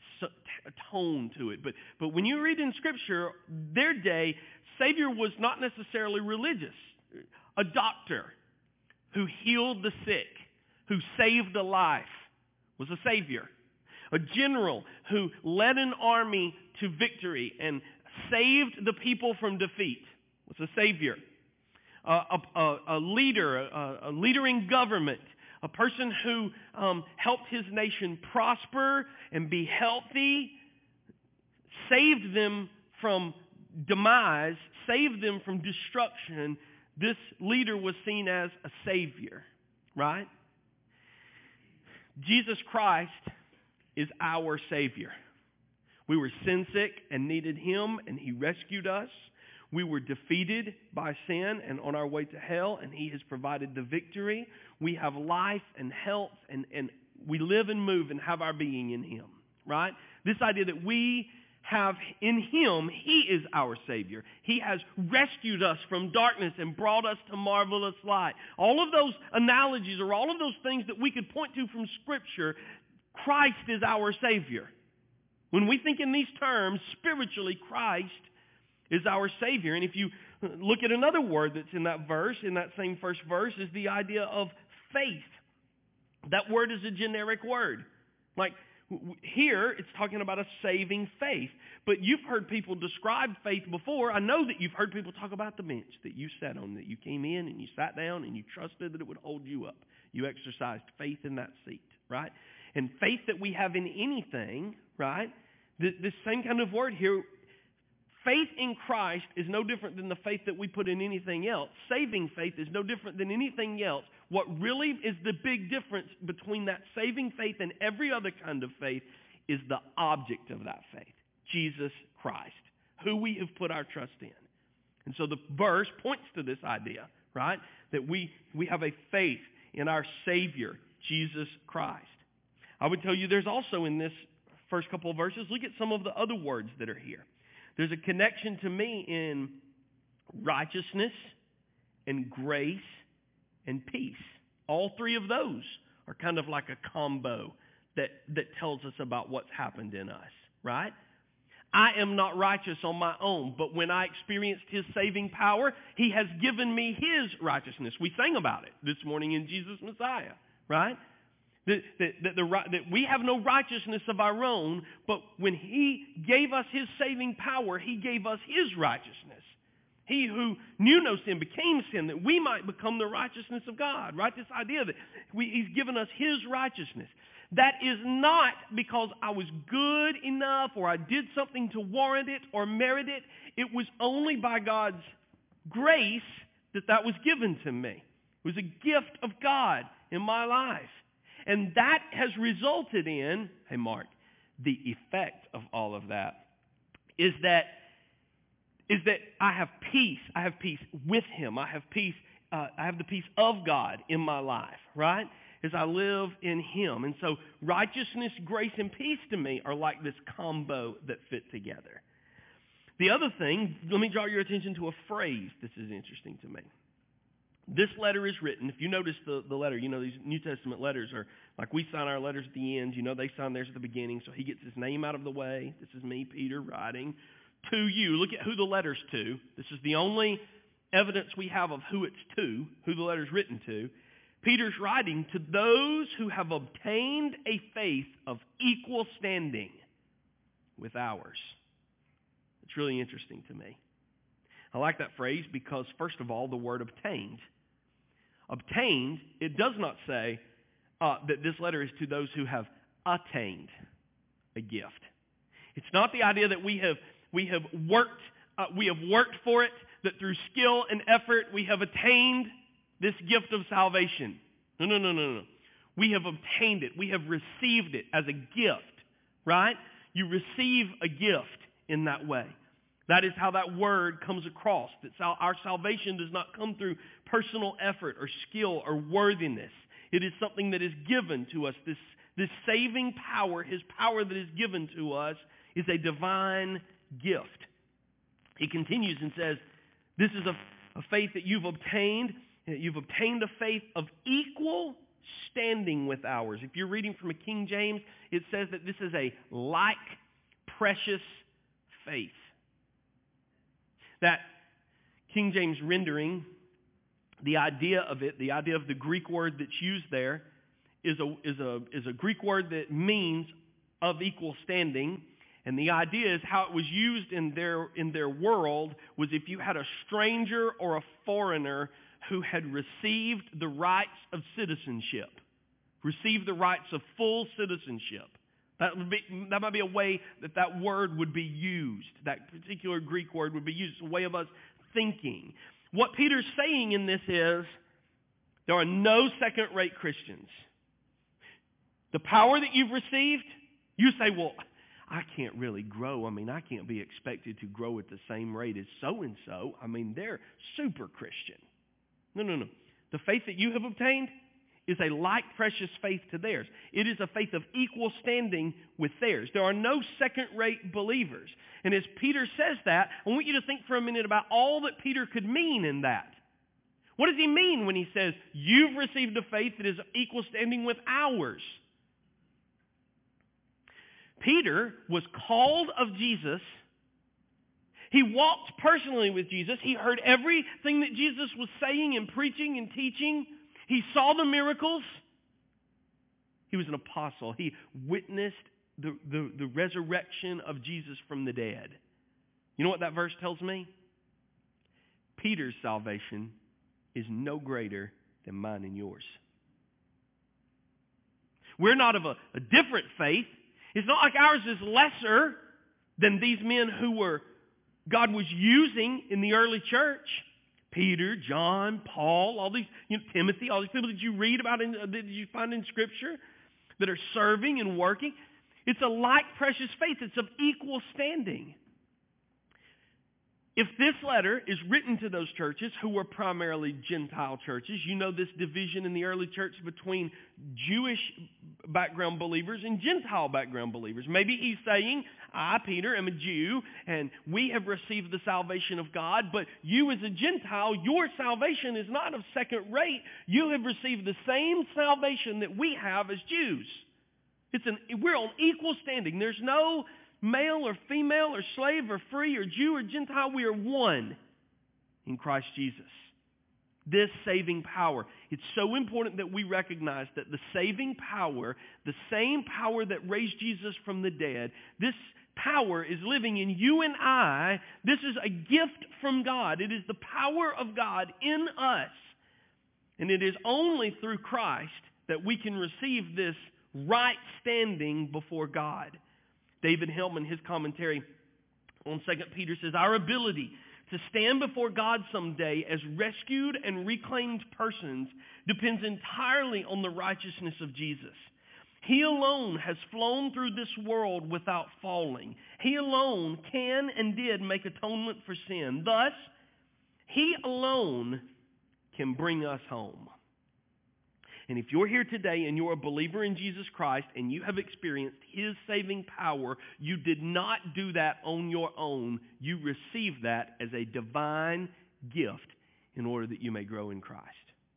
tone to it. But, but when you read in Scripture, their day, Savior was not necessarily religious. A doctor who healed the sick, who saved a life, was a Savior. A general who led an army to victory and saved the people from defeat. Was a savior. Uh, a, a, a leader, a, a leader in government, a person who um, helped his nation prosper and be healthy, saved them from demise, saved them from destruction. This leader was seen as a savior, right? Jesus Christ is our Savior. We were sin sick and needed Him, and He rescued us. We were defeated by sin and on our way to hell, and He has provided the victory. We have life and health, and, and we live and move and have our being in Him, right? This idea that we have in Him, He is our Savior. He has rescued us from darkness and brought us to marvelous light. All of those analogies or all of those things that we could point to from Scripture, Christ is our Savior. When we think in these terms, spiritually, Christ is our Savior. And if you look at another word that's in that verse, in that same first verse, is the idea of faith. That word is a generic word. Like, here, it's talking about a saving faith. But you've heard people describe faith before. I know that you've heard people talk about the bench that you sat on, that you came in and you sat down and you trusted that it would hold you up. You exercised faith in that seat, right? And faith that we have in anything, right? This, this same kind of word here, faith in Christ is no different than the faith that we put in anything else. Saving faith is no different than anything else. What really is the big difference between that saving faith and every other kind of faith is the object of that faith, Jesus Christ, who we have put our trust in. And so the verse points to this idea, right, that we, we have a faith in our Savior, Jesus Christ. I would tell you there's also in this first couple of verses, look at some of the other words that are here. There's a connection to me in righteousness and grace and peace. All three of those are kind of like a combo that, that tells us about what's happened in us, right? I am not righteous on my own, but when I experienced His saving power, He has given me His righteousness. We sang about it this morning in Jesus Messiah, right? That, that, that, the, that we have no righteousness of our own, but when He gave us His saving power, He gave us His righteousness. He who knew no sin became sin that we might become the righteousness of God, right? This idea that we, He's given us His righteousness. That is not because I was good enough or I did something to warrant it or merit it. It was only by God's grace that that was given to me. It was a gift of God in my life. And that has resulted in, hey Mark, the effect of all of that is that is that I have peace. I have peace with Him. I have peace. Uh, I have the peace of God in my life, right? As I live in Him. And so righteousness, grace, and peace to me are like this combo that fit together. The other thing, let me draw your attention to a phrase. This is interesting to me. This letter is written, if you notice the, the letter, you know these New Testament letters are, like we sign our letters at the end, you know they sign theirs at the beginning, so he gets his name out of the way. This is me, Peter, writing to you. Look at who the letter's to. This is the only evidence we have of who it's to, who the letter's written to. Peter's writing to those who have obtained a faith of equal standing with ours. It's really interesting to me. I like that phrase because, first of all, the word obtained. Obtained, it does not say uh, that this letter is to those who have attained a gift. It's not the idea that we have we have worked uh, we have worked for it, that through skill and effort we have attained this gift of salvation. No, no, no, no, no. We have obtained it. We have received it as a gift, right? You receive a gift in that way. That is how that word comes across. That our salvation does not come through personal effort or skill or worthiness. It is something that is given to us. This, this saving power, His power that is given to us, is a divine gift. He continues and says, this is a, a faith that you've obtained. You've obtained a faith of equal standing with ours. If you're reading from a King James, it says that this is a like precious faith. That King James rendering, the idea of it, the idea of the Greek word that's used there, is a is a is a Greek word that means of equal standing, And the idea is how it was used in their, in their world was if you had a stranger or a foreigner who had received the rights of citizenship, received the rights of full citizenship. That would be, that might be a way that that word would be used. That particular Greek word would be used. It's a way of us thinking. What Peter's saying in this is there are no second-rate Christians. The power that you've received, you say, well, I can't really grow. I mean, I can't be expected to grow at the same rate as so-and-so. I mean, they're super Christian. No, no, no. The faith that you have obtained is a like precious faith to theirs. It is a faith of equal standing with theirs. There are no second-rate believers. And as Peter says that, I want you to think for a minute about all that Peter could mean in that. What does he mean when he says, you've received a faith that is equal standing with ours? Peter was called of Jesus. He walked personally with Jesus. He heard everything that Jesus was saying and preaching and teaching. He saw the miracles. He was an apostle. He witnessed the, the, the resurrection of Jesus from the dead. You know what that verse tells me? Peter's salvation is no greater than mine and yours. We're not of a, a different faith. It's not like ours is lesser than these men who were God was using in the early church. Peter, John, Paul, all these, you know, Timothy, all these people that you read about, in, that you find in Scripture that are serving and working. It's a like precious faith. It's of equal standing. If this letter is written to those churches who were primarily Gentile churches, you know this division in the early church between Jewish background believers and Gentile background believers. Maybe he's saying, I, Peter, am a Jew, and we have received the salvation of God, but you as a Gentile, your salvation is not of second rate. You have received the same salvation that we have as Jews. It's an, we're on equal standing. There's no male or female or slave or free or Jew or Gentile. We are one in Christ Jesus. This saving power. It's so important that we recognize that the saving power, the same power that raised Jesus from the dead, this power is living in you and I. This is a gift from God. It is the power of God in us. And it is only through Christ that we can receive this right standing before God. David Hillman, his commentary on Second Peter says, our ability to stand before God someday as rescued and reclaimed persons depends entirely on the righteousness of Jesus. He alone has flown through this world without falling. He alone can and did make atonement for sin. Thus, He alone can bring us home. And if you're here today and you're a believer in Jesus Christ and you have experienced His saving power, you did not do that on your own. You received that as a divine gift in order that you may grow in Christ.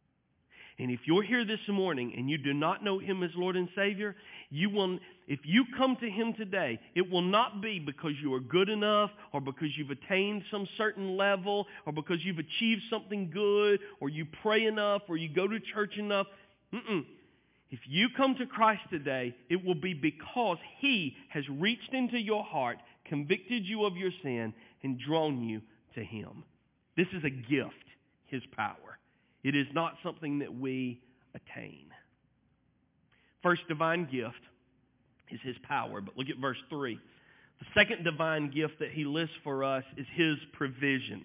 And if you're here this morning and you do not know Him as Lord and Savior, you will, if you come to Him today, it will not be because you are good enough or because you've attained some certain level or because you've achieved something good or you pray enough or you go to church enough. Mm-mm. If you come to Christ today, it will be because He has reached into your heart, convicted you of your sin, and drawn you to Him. This is a gift, His power. It is not something that we attain. First divine gift is His power, but look at verse three. The second divine gift that He lists for us is His provision.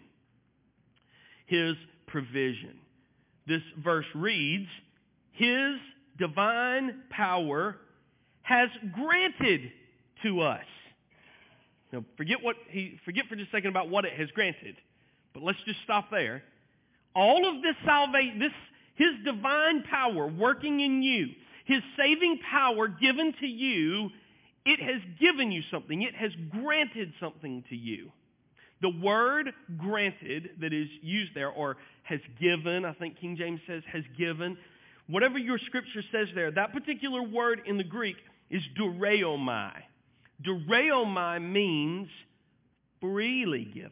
His provision. This verse reads, His divine power has granted to us. Now, forget what he forget for just a second about what it has granted, but let's just stop there. All of this salvation, this His divine power working in you, His saving power given to you, it has given you something. It has granted something to you. The word granted that is used there, or has given, I think King James says has given. Whatever your scripture says there, that particular word in the Greek is doreomai. Doreomai means freely given,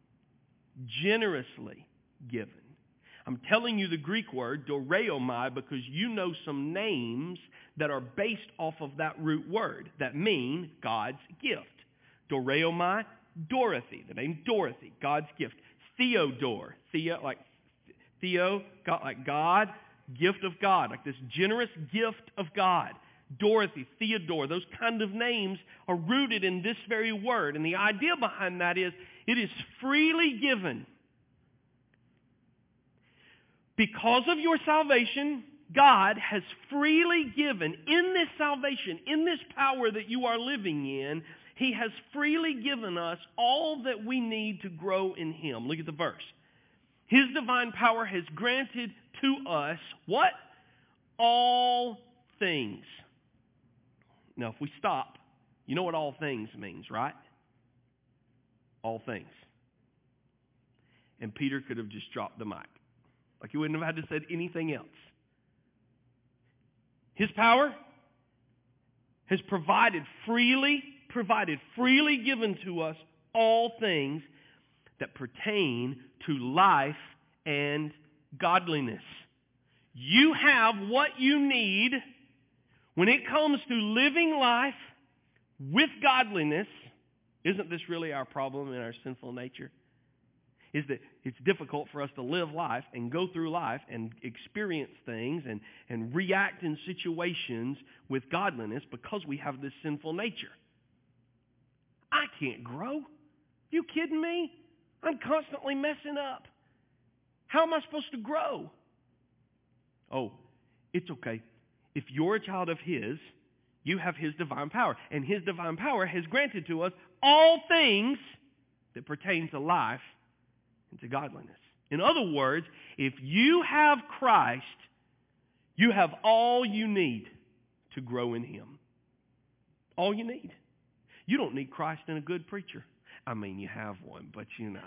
generously given. I'm telling you the Greek word, doreomai, because you know some names that are based off of that root word that mean God's gift. Doreomai, Dorothy, the name Dorothy, God's gift. Theodore, Theo, like Theo, God, like God, gift of God, like this generous gift of God. Dorothy, Theodore, those kind of names are rooted in this very word. And the idea behind that is it is freely given. Because of your salvation, God has freely given in this salvation, in this power that you are living in, He has freely given us all that we need to grow in Him. Look at the verse. His divine power has granted to us what? All things. Now, if we stop, you know what all things means, right? All things. And Peter could have just dropped the mic. Like he wouldn't have had to say anything else. His power has provided freely, provided freely given to us all things that pertain to life and godliness. You have what you need when it comes to living life with godliness. Isn't this really our problem in our sinful nature? Is that it's difficult for us to live life and go through life and experience things and, and react in situations with godliness because we have this sinful nature. I can't grow. You kidding me? I'm constantly messing up. How am I supposed to grow? Oh, it's okay. If you're a child of His, you have His divine power. And His divine power has granted to us all things that pertain to life and to godliness. In other words, if you have Christ, you have all you need to grow in Him. All you need. You don't need Christ and a good preacher. I mean, you have one, but you know.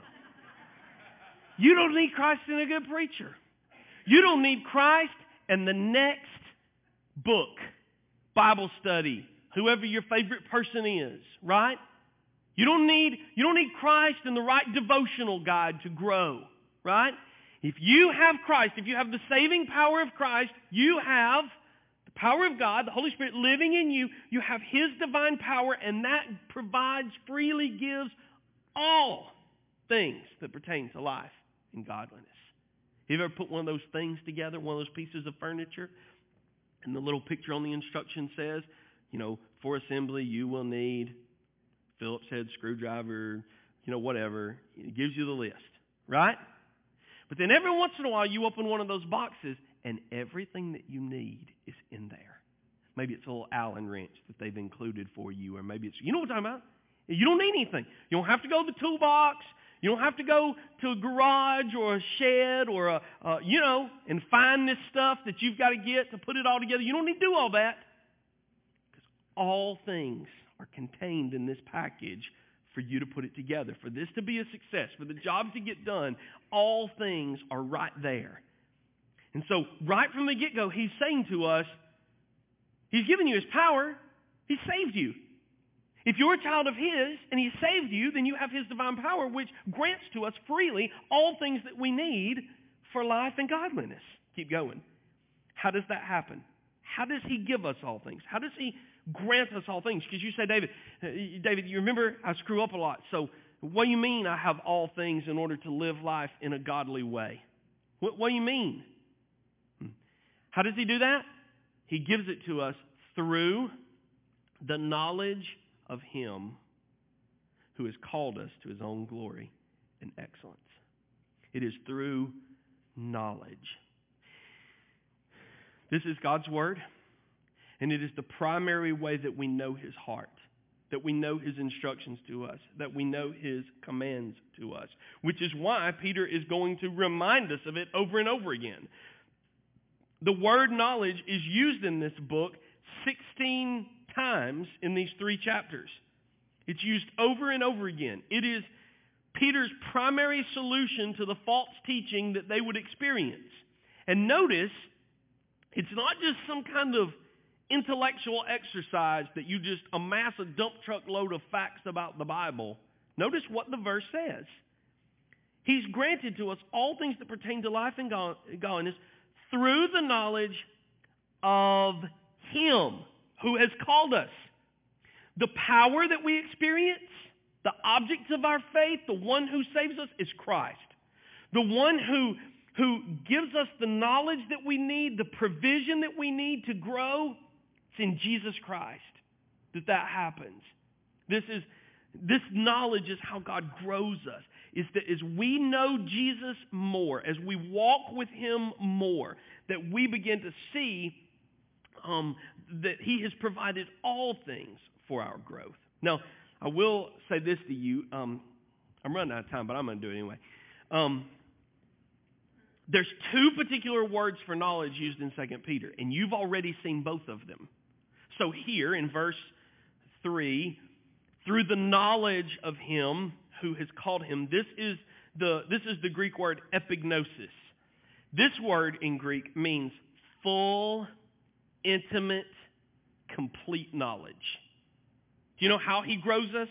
You don't need Christ and a good preacher. You don't need Christ and the next book, Bible study, whoever your favorite person is, right? You don't need, you don't need Christ and the right devotional guide to grow, right? If you have Christ, if you have the saving power of Christ, you have the power of God, the Holy Spirit living in you. You have His divine power, and that provides, freely gives all things that pertain to life and godliness. Have you ever put one of those things together, one of those pieces of furniture? And the little picture on the instruction says, you know, for assembly you will need Phillips head screwdriver, you know, whatever. It gives you the list, right? But then every once in a while you open one of those boxes and everything that you need is in there. Maybe it's a little Allen wrench that they've included for you, or maybe it's, you know what I'm talking about? You don't need anything. You don't have to go to the toolbox. You don't have to go to a garage or a shed or a, uh, you know, and find this stuff that you've got to get to put it all together. You don't need to do all that. Because all things are contained in this package for you to put it together. For this to be a success, for the job to get done, all things are right there. And so, right from the get-go, He's saying to us, He's given you His power. He saved you. If you're a child of His and He saved you, then you have His divine power, which grants to us freely all things that we need for life and godliness. Keep going. How does that happen? How does He give us all things? How does He grant us all things? Because you say, David, uh, David, you remember I screw up a lot. So what do you mean I have all things in order to live life in a godly way? What, what do you mean? How does He do that? He gives it to us through the knowledge of Him who has called us to His own glory and excellence. It is through knowledge. This is God's Word, and it is the primary way that we know His heart, that we know His instructions to us, that we know His commands to us, which is why Peter is going to remind us of it over and over again. The word knowledge is used in this book sixteen times in these three chapters. It's used over and over again. It is Peter's primary solution to the false teaching that they would experience. And notice, it's not just some kind of intellectual exercise that you just amass a dump truck load of facts about the Bible. Notice what the verse says. He's granted to us all things that pertain to life and godliness through the knowledge of Him who has called us. The power that we experience The object of our faith, the one who saves us, is Christ. The one who, who gives us the knowledge that we need, the provision that we need to grow, it's in Jesus Christ that that happens. This is this knowledge is how God grows us. Is that as we know Jesus more, as we walk with Him more, that we begin to see um, that He has provided all things for our growth. Now, I will say this to you. Um, I'm running out of time, but I'm going to do it anyway. Um, there's two particular words for knowledge used in Second Peter, and you've already seen both of them. So here in verse three, through the knowledge of Him who has called him, this is the this is the Greek word epignosis. This word in Greek means full, intimate, complete knowledge. Do you know how He grows us?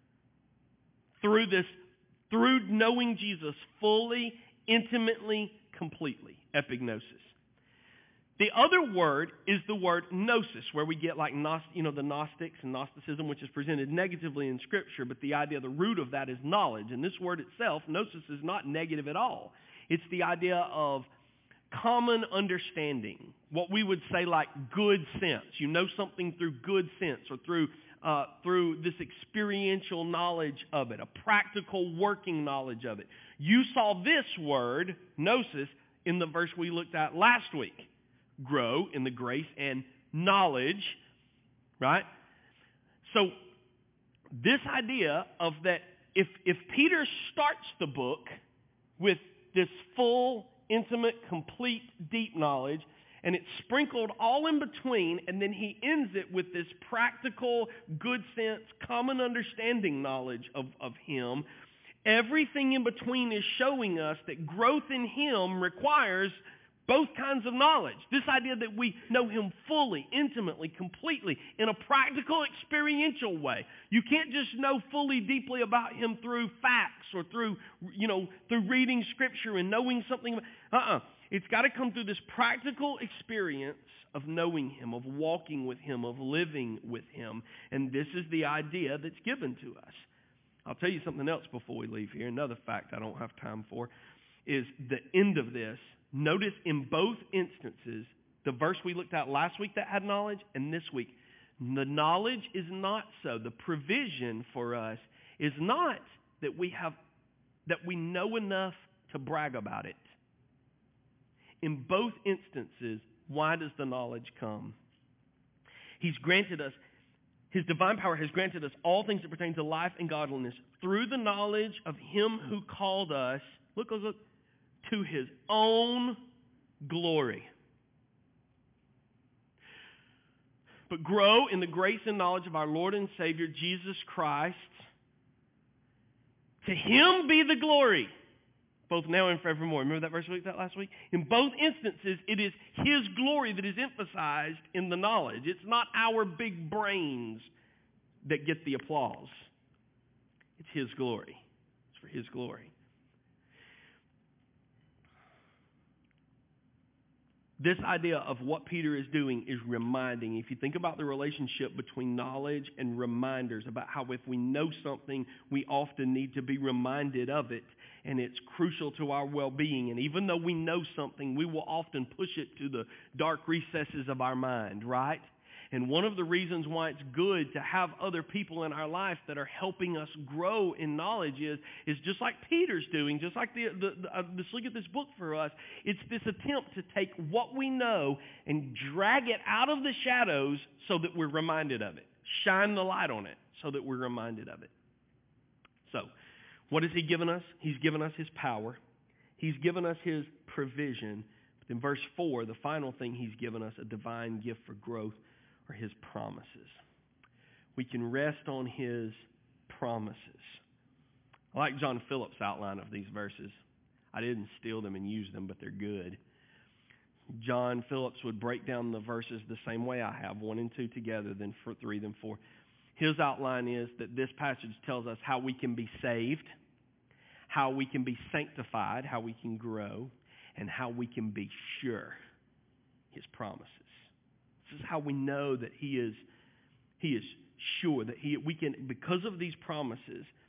Through this, through knowing Jesus fully, intimately, completely. Epignosis. The other word is the word gnosis, where we get like you know the Gnostics and Gnosticism, which is presented negatively in Scripture, but the idea, the root of that is knowledge. And this word itself, gnosis, is not negative at all. It's the idea of common understanding, what we would say like good sense. You know something through good sense or through uh, through this experiential knowledge of it, a practical working knowledge of it. You saw this word, gnosis, in the verse we looked at last week. Grow in the grace and knowledge, right? So this idea of that if, if Peter starts the book with this full, intimate, complete, deep knowledge, and it's sprinkled all in between, and then he ends it with this practical, good sense, common understanding knowledge of, of Him, everything in between is showing us that growth in Him requires both kinds of knowledge. This idea that we know Him fully, intimately, completely, in a practical, experiential way. You can't just know fully, deeply about Him through facts or through, you know, through reading Scripture and knowing something. Uh-uh. It's got to come through this practical experience of knowing Him, of walking with Him, of living with Him. And this is the idea that's given to us. I'll tell you something else before we leave here. Another fact I don't have time for is the end of this. Notice in both instances, the verse we looked at last week that had knowledge, and this week, the knowledge is not so. The provision for us is not that we have, that we know enough to brag about it. In both instances, why does the knowledge come? He's granted us, His divine power has granted us all things that pertain to life and godliness through the knowledge of Him who called us, look, look, look, to His own glory. But grow in the grace and knowledge of our Lord and Savior, Jesus Christ. To Him be the glory, both now and forevermore. Remember that verse we looked at last week? In both instances, it is His glory that is emphasized in the knowledge. It's not our big brains that get the applause. It's His glory. It's for His glory. This idea of what Peter is doing is reminding. If you think about the relationship between knowledge and reminders, about how if we know something, we often need to be reminded of it, and it's crucial to our well-being. And even though we know something, we will often push it to the dark recesses of our mind, right? And one of the reasons why it's good to have other people in our life that are helping us grow in knowledge is, is just like Peter's doing, just like the, the, the uh, let's look at this book for us. It's this attempt to take what we know and drag it out of the shadows so that we're reminded of it. Shine the light on it so that we're reminded of it. So, what has He given us? He's given us His power. He's given us His provision. But in verse four, the final thing He's given us, a divine gift for growth, are His promises. We can rest on His promises. I like John Phillips' outline of these verses. I didn't steal them and use them, but they're good. John Phillips would break down the verses the same way I have, one and two together, then for three, then four. His outline is that this passage tells us how we can be saved, how we can be sanctified, how we can grow, and how we can be sure. His promises. This is how we know that He is, He is sure that He, we can, because of these promises,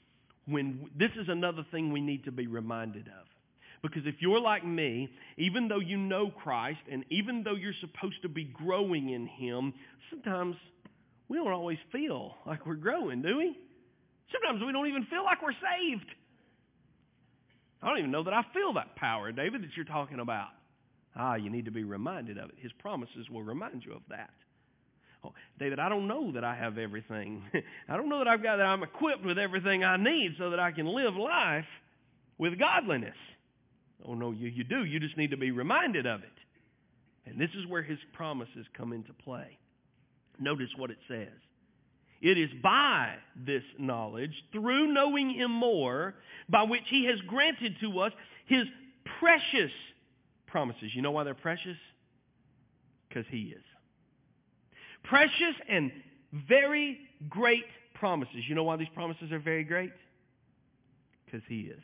when this is another thing we need to be reminded of. Because if you're like me, even though you know Christ, and even though you're supposed to be growing in Him, sometimes we don't always feel like we're growing, do we? Sometimes we don't even feel like we're saved. I don't even know that I feel that power, David, that you're talking about. Ah, you need to be reminded of it. His promises will remind you of that. Oh, David, I don't know that I have everything. I don't know that I've got that I'm equipped with everything I need so that I can live life with godliness. Oh, no, you, you do. You just need to be reminded of it. And this is where His promises come into play. Notice what it says. It is by this knowledge, through knowing Him more, by which He has granted to us His precious promises. You know why they're precious? Because He is. Precious and very great promises. You know why these promises are very great? Because He is.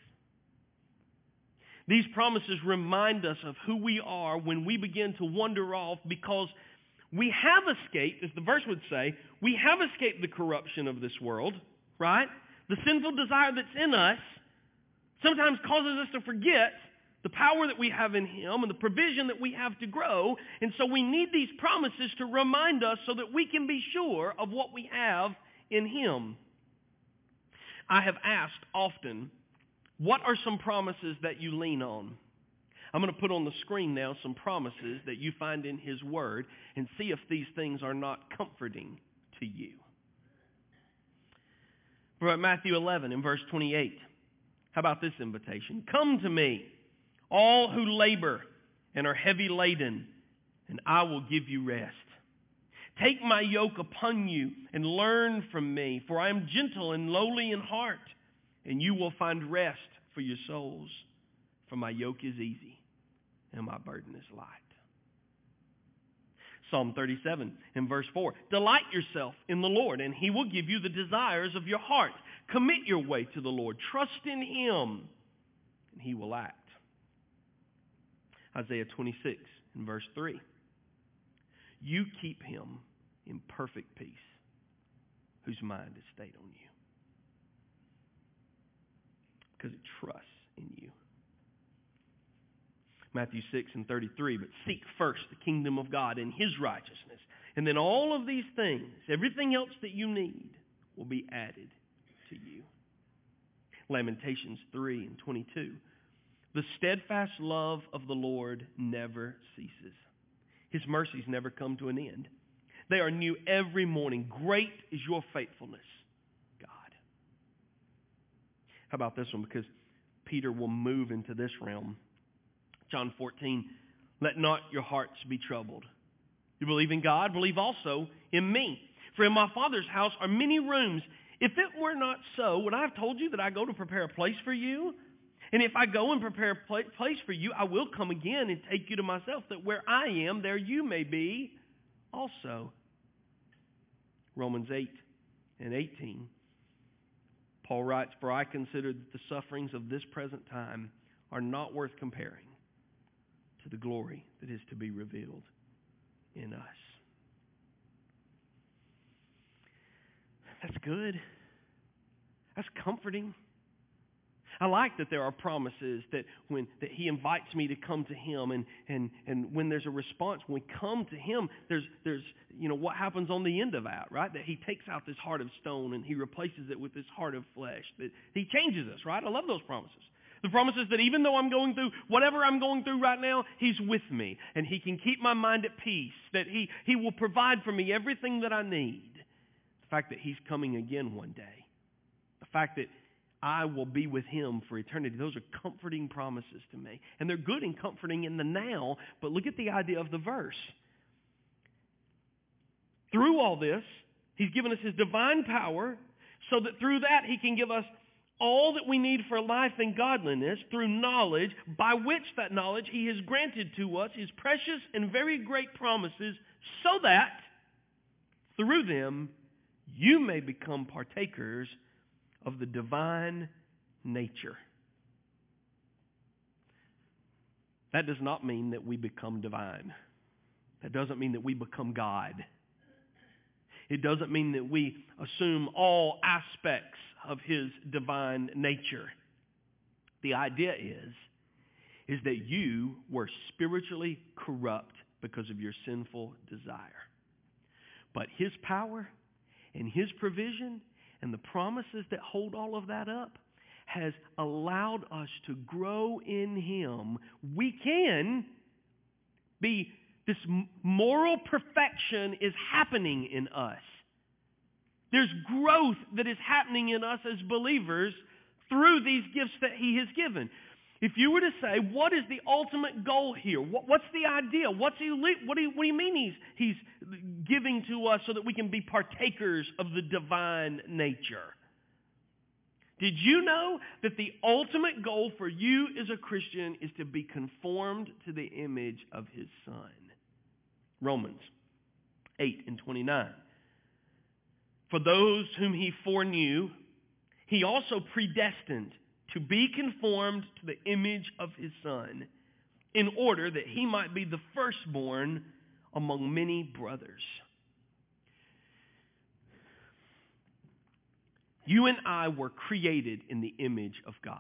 These promises remind us of who we are when we begin to wander off, because we have escaped, as the verse would say, we have escaped the corruption of this world, right? The sinful desire that's in us sometimes causes us to forget the power that we have in Him and the provision that we have to grow. And so we need these promises to remind us so that we can be sure of what we have in Him. I have asked often, what are some promises that you lean on? I'm going to put on the screen now some promises that you find in His Word and see if these things are not comforting to you. We're at Matthew eleven in verse twenty-eight. How about this invitation? Come to me, all who labor and are heavy laden, and I will give you rest. Take my yoke upon you and learn from me, for I am gentle and lowly in heart, and you will find rest for your souls. For my yoke is easy and my burden is light. Psalm thirty-seven in verse four. Delight yourself in the Lord, and He will give you the desires of your heart. Commit your way to the Lord. Trust in Him, and He will act. Isaiah twenty-six in verse three. You keep him in perfect peace, whose mind is stayed on you, because it trusts in you. Matthew six and thirty-three, but seek first the kingdom of God and His righteousness, and then all of these things, everything else that you need, will be added to you. Lamentations three and twenty-two. The steadfast love of the Lord never ceases. His mercies never come to an end. They are new every morning. Great is your faithfulness, God. How about this one? Because Peter will move into this realm. John fourteen, let not your hearts be troubled. You believe in God, believe also in me. For in my Father's house are many rooms. If it were not so, would I have told you that I go to prepare a place for you? And if I go and prepare a place for you, I will come again and take you to myself, that where I am, there you may be also. Romans eight and eighteen. Paul writes, for I consider that the sufferings of this present time are not worth comparing to the glory that is to be revealed in us. That's good. That's comforting. I like that there are promises that when that He invites me to come to Him, and, and, and when there's a response, when we come to Him, there's there's you know what happens on the end of that, right? That He takes out this heart of stone and He replaces it with this heart of flesh. That He changes us, right? I love those promises. The promises that even though I'm going through whatever I'm going through right now, He's with me, and He can keep my mind at peace. That He He will provide for me everything that I need. The fact that He's coming again one day. The fact that I will be with Him for eternity. Those are comforting promises to me. And they're good and comforting in the now, but look at the idea of the verse. Through all this, He's given us His divine power so that through that He can give us all that we need for life and godliness through knowledge, by which that knowledge He has granted to us His precious and very great promises, so that through them you may become partakers of the divine nature. That does not mean that we become divine. That doesn't mean that we become God. It doesn't mean that we assume all aspects of his divine nature. The idea is, is that you were spiritually corrupt because of your sinful desire. But his power and his provision and the promises that hold all of that up has allowed us to grow in him. We can be, this moral perfection is happening in us. There's growth that is happening in us as believers through these gifts that he has given. If you were to say, what is the ultimate goal here? What, what's the idea? What's he, what, do you, what do you mean he's, he's giving to us so that we can be partakers of the divine nature? Did you know that the ultimate goal for you as a Christian is to be conformed to the image of his Son? Romans eight and twenty-nine. For those whom he foreknew, he also predestined to be conformed to the image of his Son, in order that he might be the firstborn among many brothers. You and I were created in the image of God.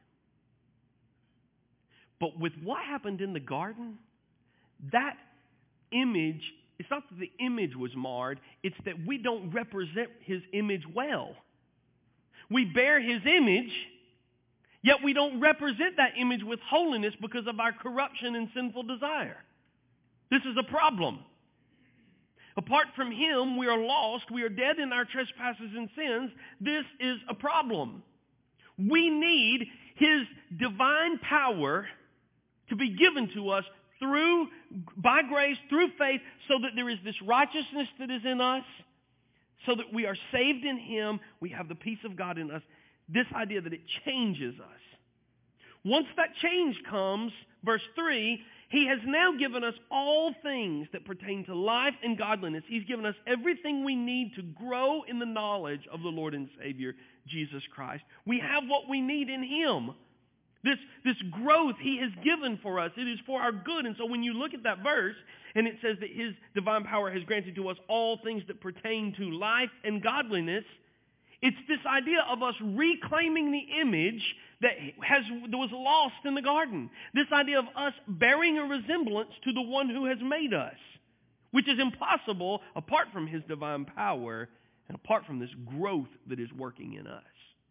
But with what happened in the garden, that image, it's not that the image was marred, it's that we don't represent his image well. We bear his image, yet we don't represent that image with holiness because of our corruption and sinful desire. This is a problem. Apart from him, we are lost. We are dead in our trespasses and sins. This is a problem. We need his divine power to be given to us through, by grace, through faith, so that there is this righteousness that is in us, so that we are saved in him. We have the peace of God in us. This idea that it changes us. Once that change comes, verse three, he has now given us all things that pertain to life and godliness. He's given us everything we need to grow in the knowledge of the Lord and Savior, Jesus Christ. We have what we need in him. This, this growth he has given for us, it is for our good. And so when you look at that verse, and it says that his divine power has granted to us all things that pertain to life and godliness, it's this idea of us reclaiming the image that has that was lost in the garden. This idea of us bearing a resemblance to the one who has made us, which is impossible apart from his divine power and apart from this growth that is working in us.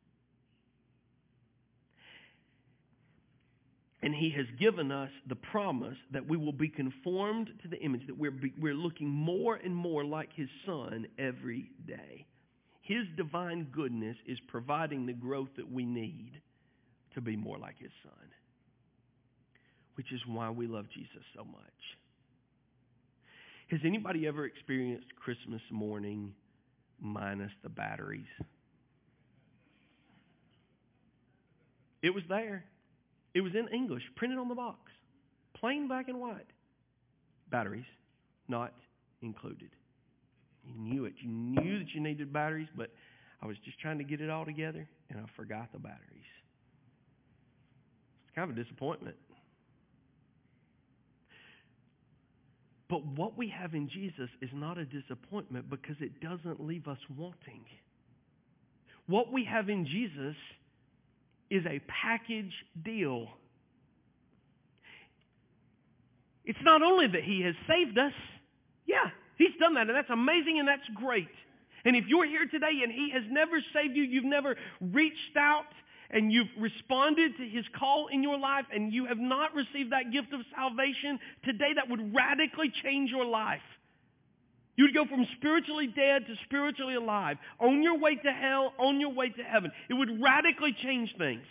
And he has given us the promise that we will be conformed to the image, that we're, be, we're looking more and more like his Son every day. His divine goodness is providing the growth that we need to be more like his Son, which is why we love Jesus so much. Has anybody ever experienced Christmas morning minus the batteries? It was there. It was in English, printed on the box, plain black and white. Batteries not included. You knew it. You knew that you needed batteries, but I was just trying to get it all together, and I forgot the batteries. It's kind of a disappointment. But what we have in Jesus is not a disappointment because it doesn't leave us wanting. What we have in Jesus is a package deal. It's not only that he has saved us. Yeah, he's done that, and that's amazing, and that's great. And if you're here today and he has never saved you, you've never reached out and you've responded to his call in your life, and you have not received that gift of salvation, today that would radically change your life. You would go from spiritually dead to spiritually alive, on your way to hell, on your way to heaven. It would radically change things.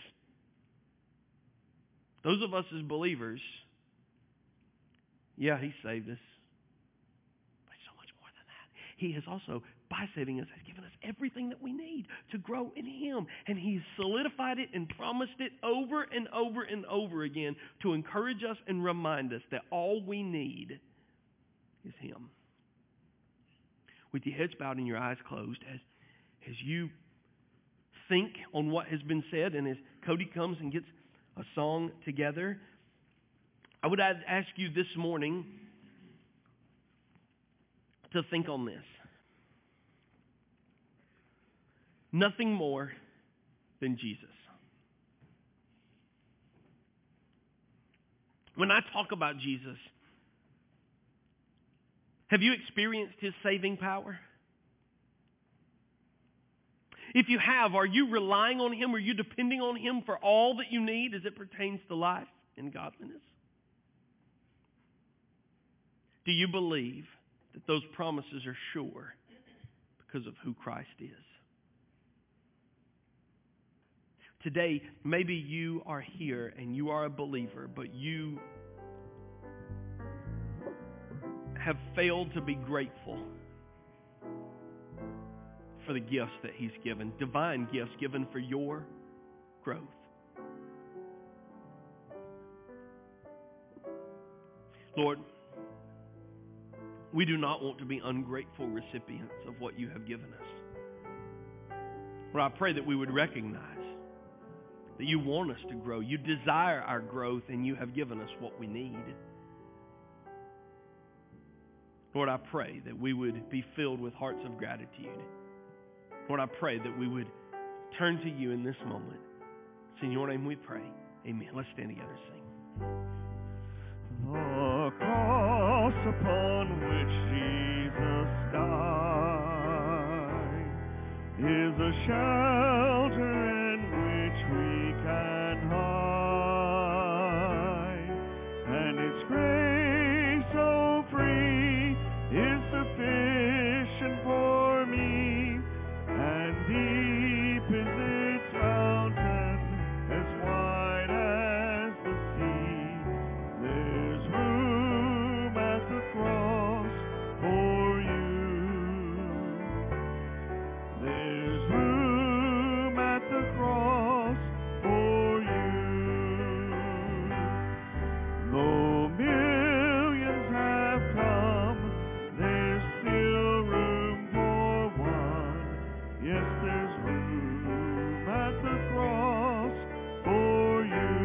Those of us as believers, yeah, he saved us. But so much more than that. He has also, by saving us, has given us everything that we need to grow in him. And he's solidified it and promised it over and over and over again to encourage us and remind us that all we need is him. With your heads bowed and your eyes closed, as, as you think on what has been said, and as Cody comes and gets a song together, I would ask you this morning to think on this. Nothing more than Jesus. When I talk about Jesus, have you experienced his saving power? If you have, are you relying on him? Are you depending on him for all that you need as it pertains to life and godliness? Do you believe that those promises are sure because of who Christ is? Today, maybe you are here and you are a believer, but you have failed to be grateful for the gifts that he's given, divine gifts given for your growth. Lord, we do not want to be ungrateful recipients of what you have given us. Lord, I pray that we would recognize that you want us to grow. You desire our growth, and you have given us what we need. Lord, I pray that we would be filled with hearts of gratitude. Lord, I pray that we would turn to you in this moment. It's in your name we pray. Amen. Let's stand together and sing. The cross upon which Jesus died is a shelter in which we can hide, and its grace so free is sufficient for me, and deep is its fountain, as wide as the sea. There's room at the cross for you. There's room at the cross for you. Though millions have come, there's still room for one. Yes, there's room at the cross for you.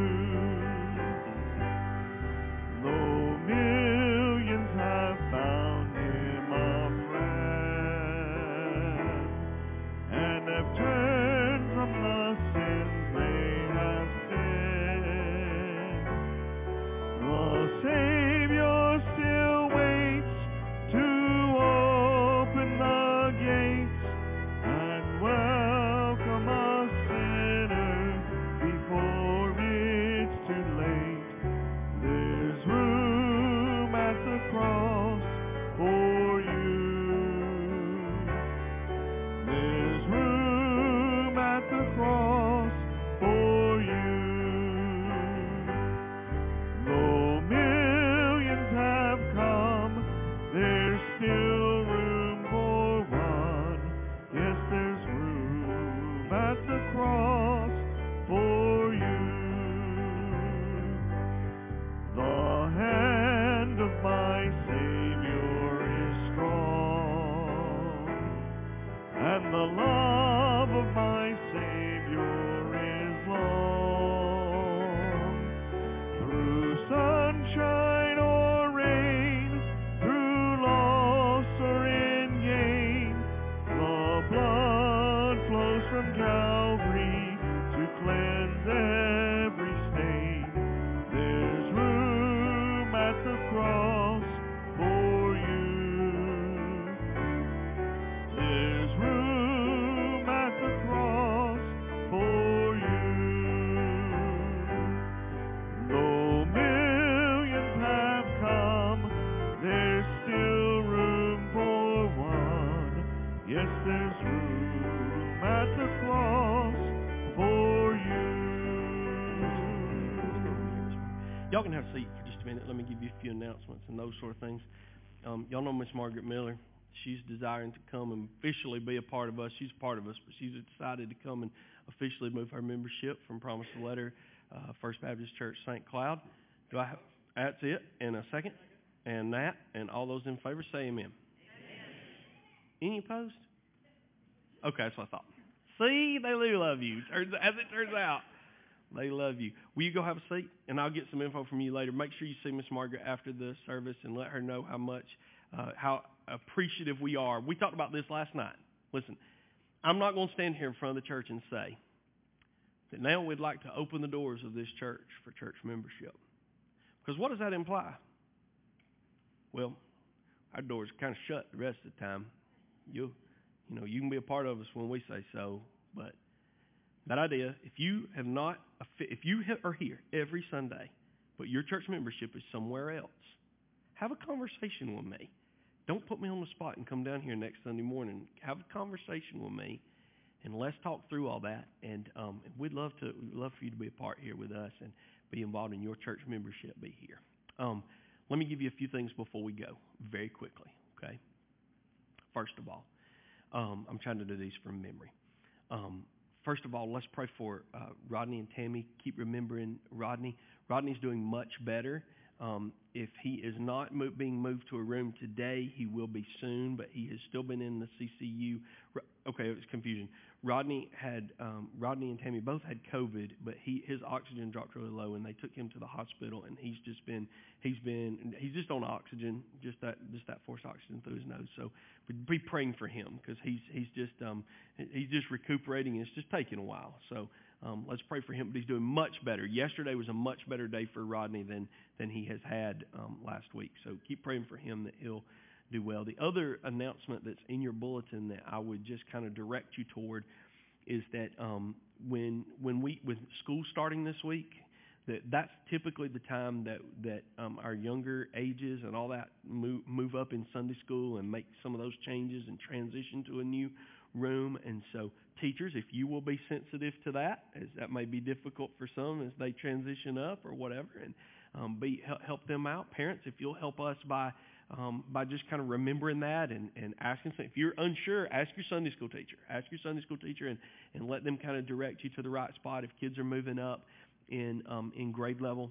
Though millions have found him a friend and have turned from the sins they have sinned, the Savior still waits to open the gates and welcome us sinners before it's too late. There's room at the cross for you. There's room at the cross for you. Though millions have come, there's still room for one. Yes, there's room at the cross for you. The hand of my Savior is strong, and the love of my Savior is long. Through sunshine or rain, through loss or in gain, the blood flows from Calvary to cleanse every stain. There's room at the cross for you. There's room at the cross for you. Though millions have come, there's still room for one. Yes, there's room at the cross for you. Y'all can have a seat for just a minute. Let me give you a few announcements and those sort of things. Um, y'all know Miss Margaret Miller. She's desiring to come and officially be a part of us. She's part of us, but she's decided to come and officially move her membership from Promise to Letter, uh, First Baptist Church, Saint Cloud. Do I have, that's it. And a second. And that. And all those in favor say amen. Amen. Any opposed? Okay, that's what I thought. See, they do love you. Turns, as it turns out, they love you. Will you go have a seat? And I'll get some info from you later. Make sure you see Miss Margaret after the service and let her know how much, uh, how appreciative we are. We talked about this last night. Listen, I'm not going to stand here in front of the church and say that now we'd like to open the doors of this church for church membership. Because what does that imply? Well, our doors are kind of shut the rest of the time. You, you know, you can be a part of us when we say so, but that idea, if you have not, if you are here every Sunday, but your church membership is somewhere else, have a conversation with me. Don't put me on the spot and come down here next Sunday morning. Have a conversation with me, and let's talk through all that. And um, we'd love to, we'd love for you to be a part here with us and be involved in your church membership. Be here. Um, let me give you a few things before we go, very quickly. Okay. First of all, um, I'm trying to do these from memory. Um, first of all, let's pray for uh, Rodney and Tammy. Keep remembering Rodney. Rodney's doing much better. Um, if he is not mo- being moved to a room today, he will be soon, but he has still been in the C C U. Okay, it was confusion. Rodney had um, Rodney and Tammy both had COVID, but he his oxygen dropped really low, and they took him to the hospital, and he's just been he's been he's just on oxygen, just that just that forced oxygen through his nose. So be praying for him because he's he's just um, he's just recuperating. And it's just taking a while. So. Um, let's pray for him, but he's doing much better. Yesterday was a much better day for Rodney than, than he has had um, last week. So keep praying for him that he'll do well. The other announcement that's in your bulletin that I would just kind of direct you toward is that um, when when we with school starting this week, that that's typically the time that that um, our younger ages and all that move move up in Sunday school and make some of those changes and transition to a new room. And so teachers, if you will be sensitive to that, as that may be difficult for some as they transition up or whatever, and um, be help, help them out. Parents, if you'll help us by um, by just kind of remembering that and, and asking. If you're unsure, ask your Sunday school teacher. Ask your Sunday school teacher and, and let them kind of direct you to the right spot if kids are moving up in um, in grade level.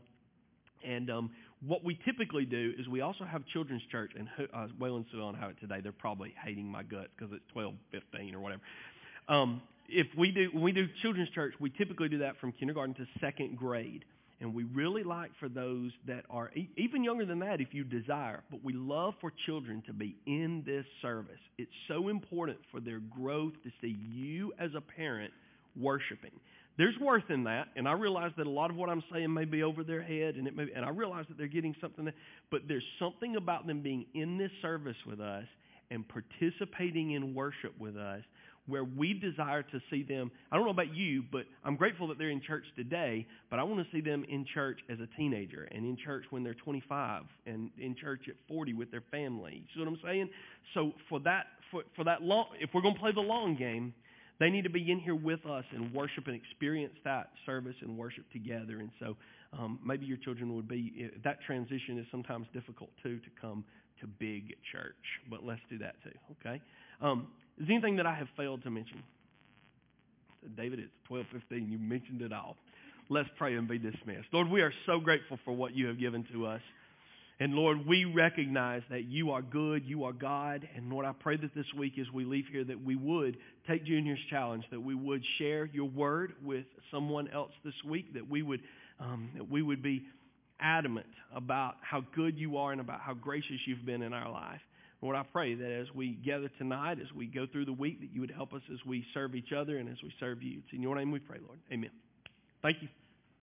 And um, what we typically do is we also have children's church, and uh, Waylon still don't have it today. They're probably hating my guts because it's twelve fifteen or whatever. Um, if we do, when we do children's church, we typically do that from kindergarten to second grade. And we really like for those that are e- even younger than that if you desire, but we love for children to be in this service. It's so important for their growth to see you as a parent worshiping. There's worth in that, and I realize that a lot of what I'm saying may be over their head, and it may, and I realize that they're getting something, that, but there's something about them being in this service with us and participating in worship with us where we desire to see them. I don't know about you, but I'm grateful that they're in church today, but I want to see them in church as a teenager and in church when they're twenty-five and in church at forty with their family. You see what I'm saying? So for that, for, for that long, if we're going to play the long game, they need to be in here with us and worship and experience that service and worship together. And so um, maybe your children would be, that transition is sometimes difficult too, to come to big church. But let's do that too, okay? Um, is there anything that I have failed to mention? David, it's twelve fifteen. You mentioned it all. Let's pray and be dismissed. Lord, we are so grateful for what you have given to us. And Lord, we recognize that you are good, you are God. And Lord, I pray that this week as we leave here that we would take Junior's challenge, that we would share your word with someone else this week, that we would, um, that we would be adamant about how good you are and about how gracious you've been in our life. Lord, I pray that as we gather tonight, as we go through the week, that you would help us as we serve each other and as we serve you. It's in your name we pray, Lord. Amen. Thank you.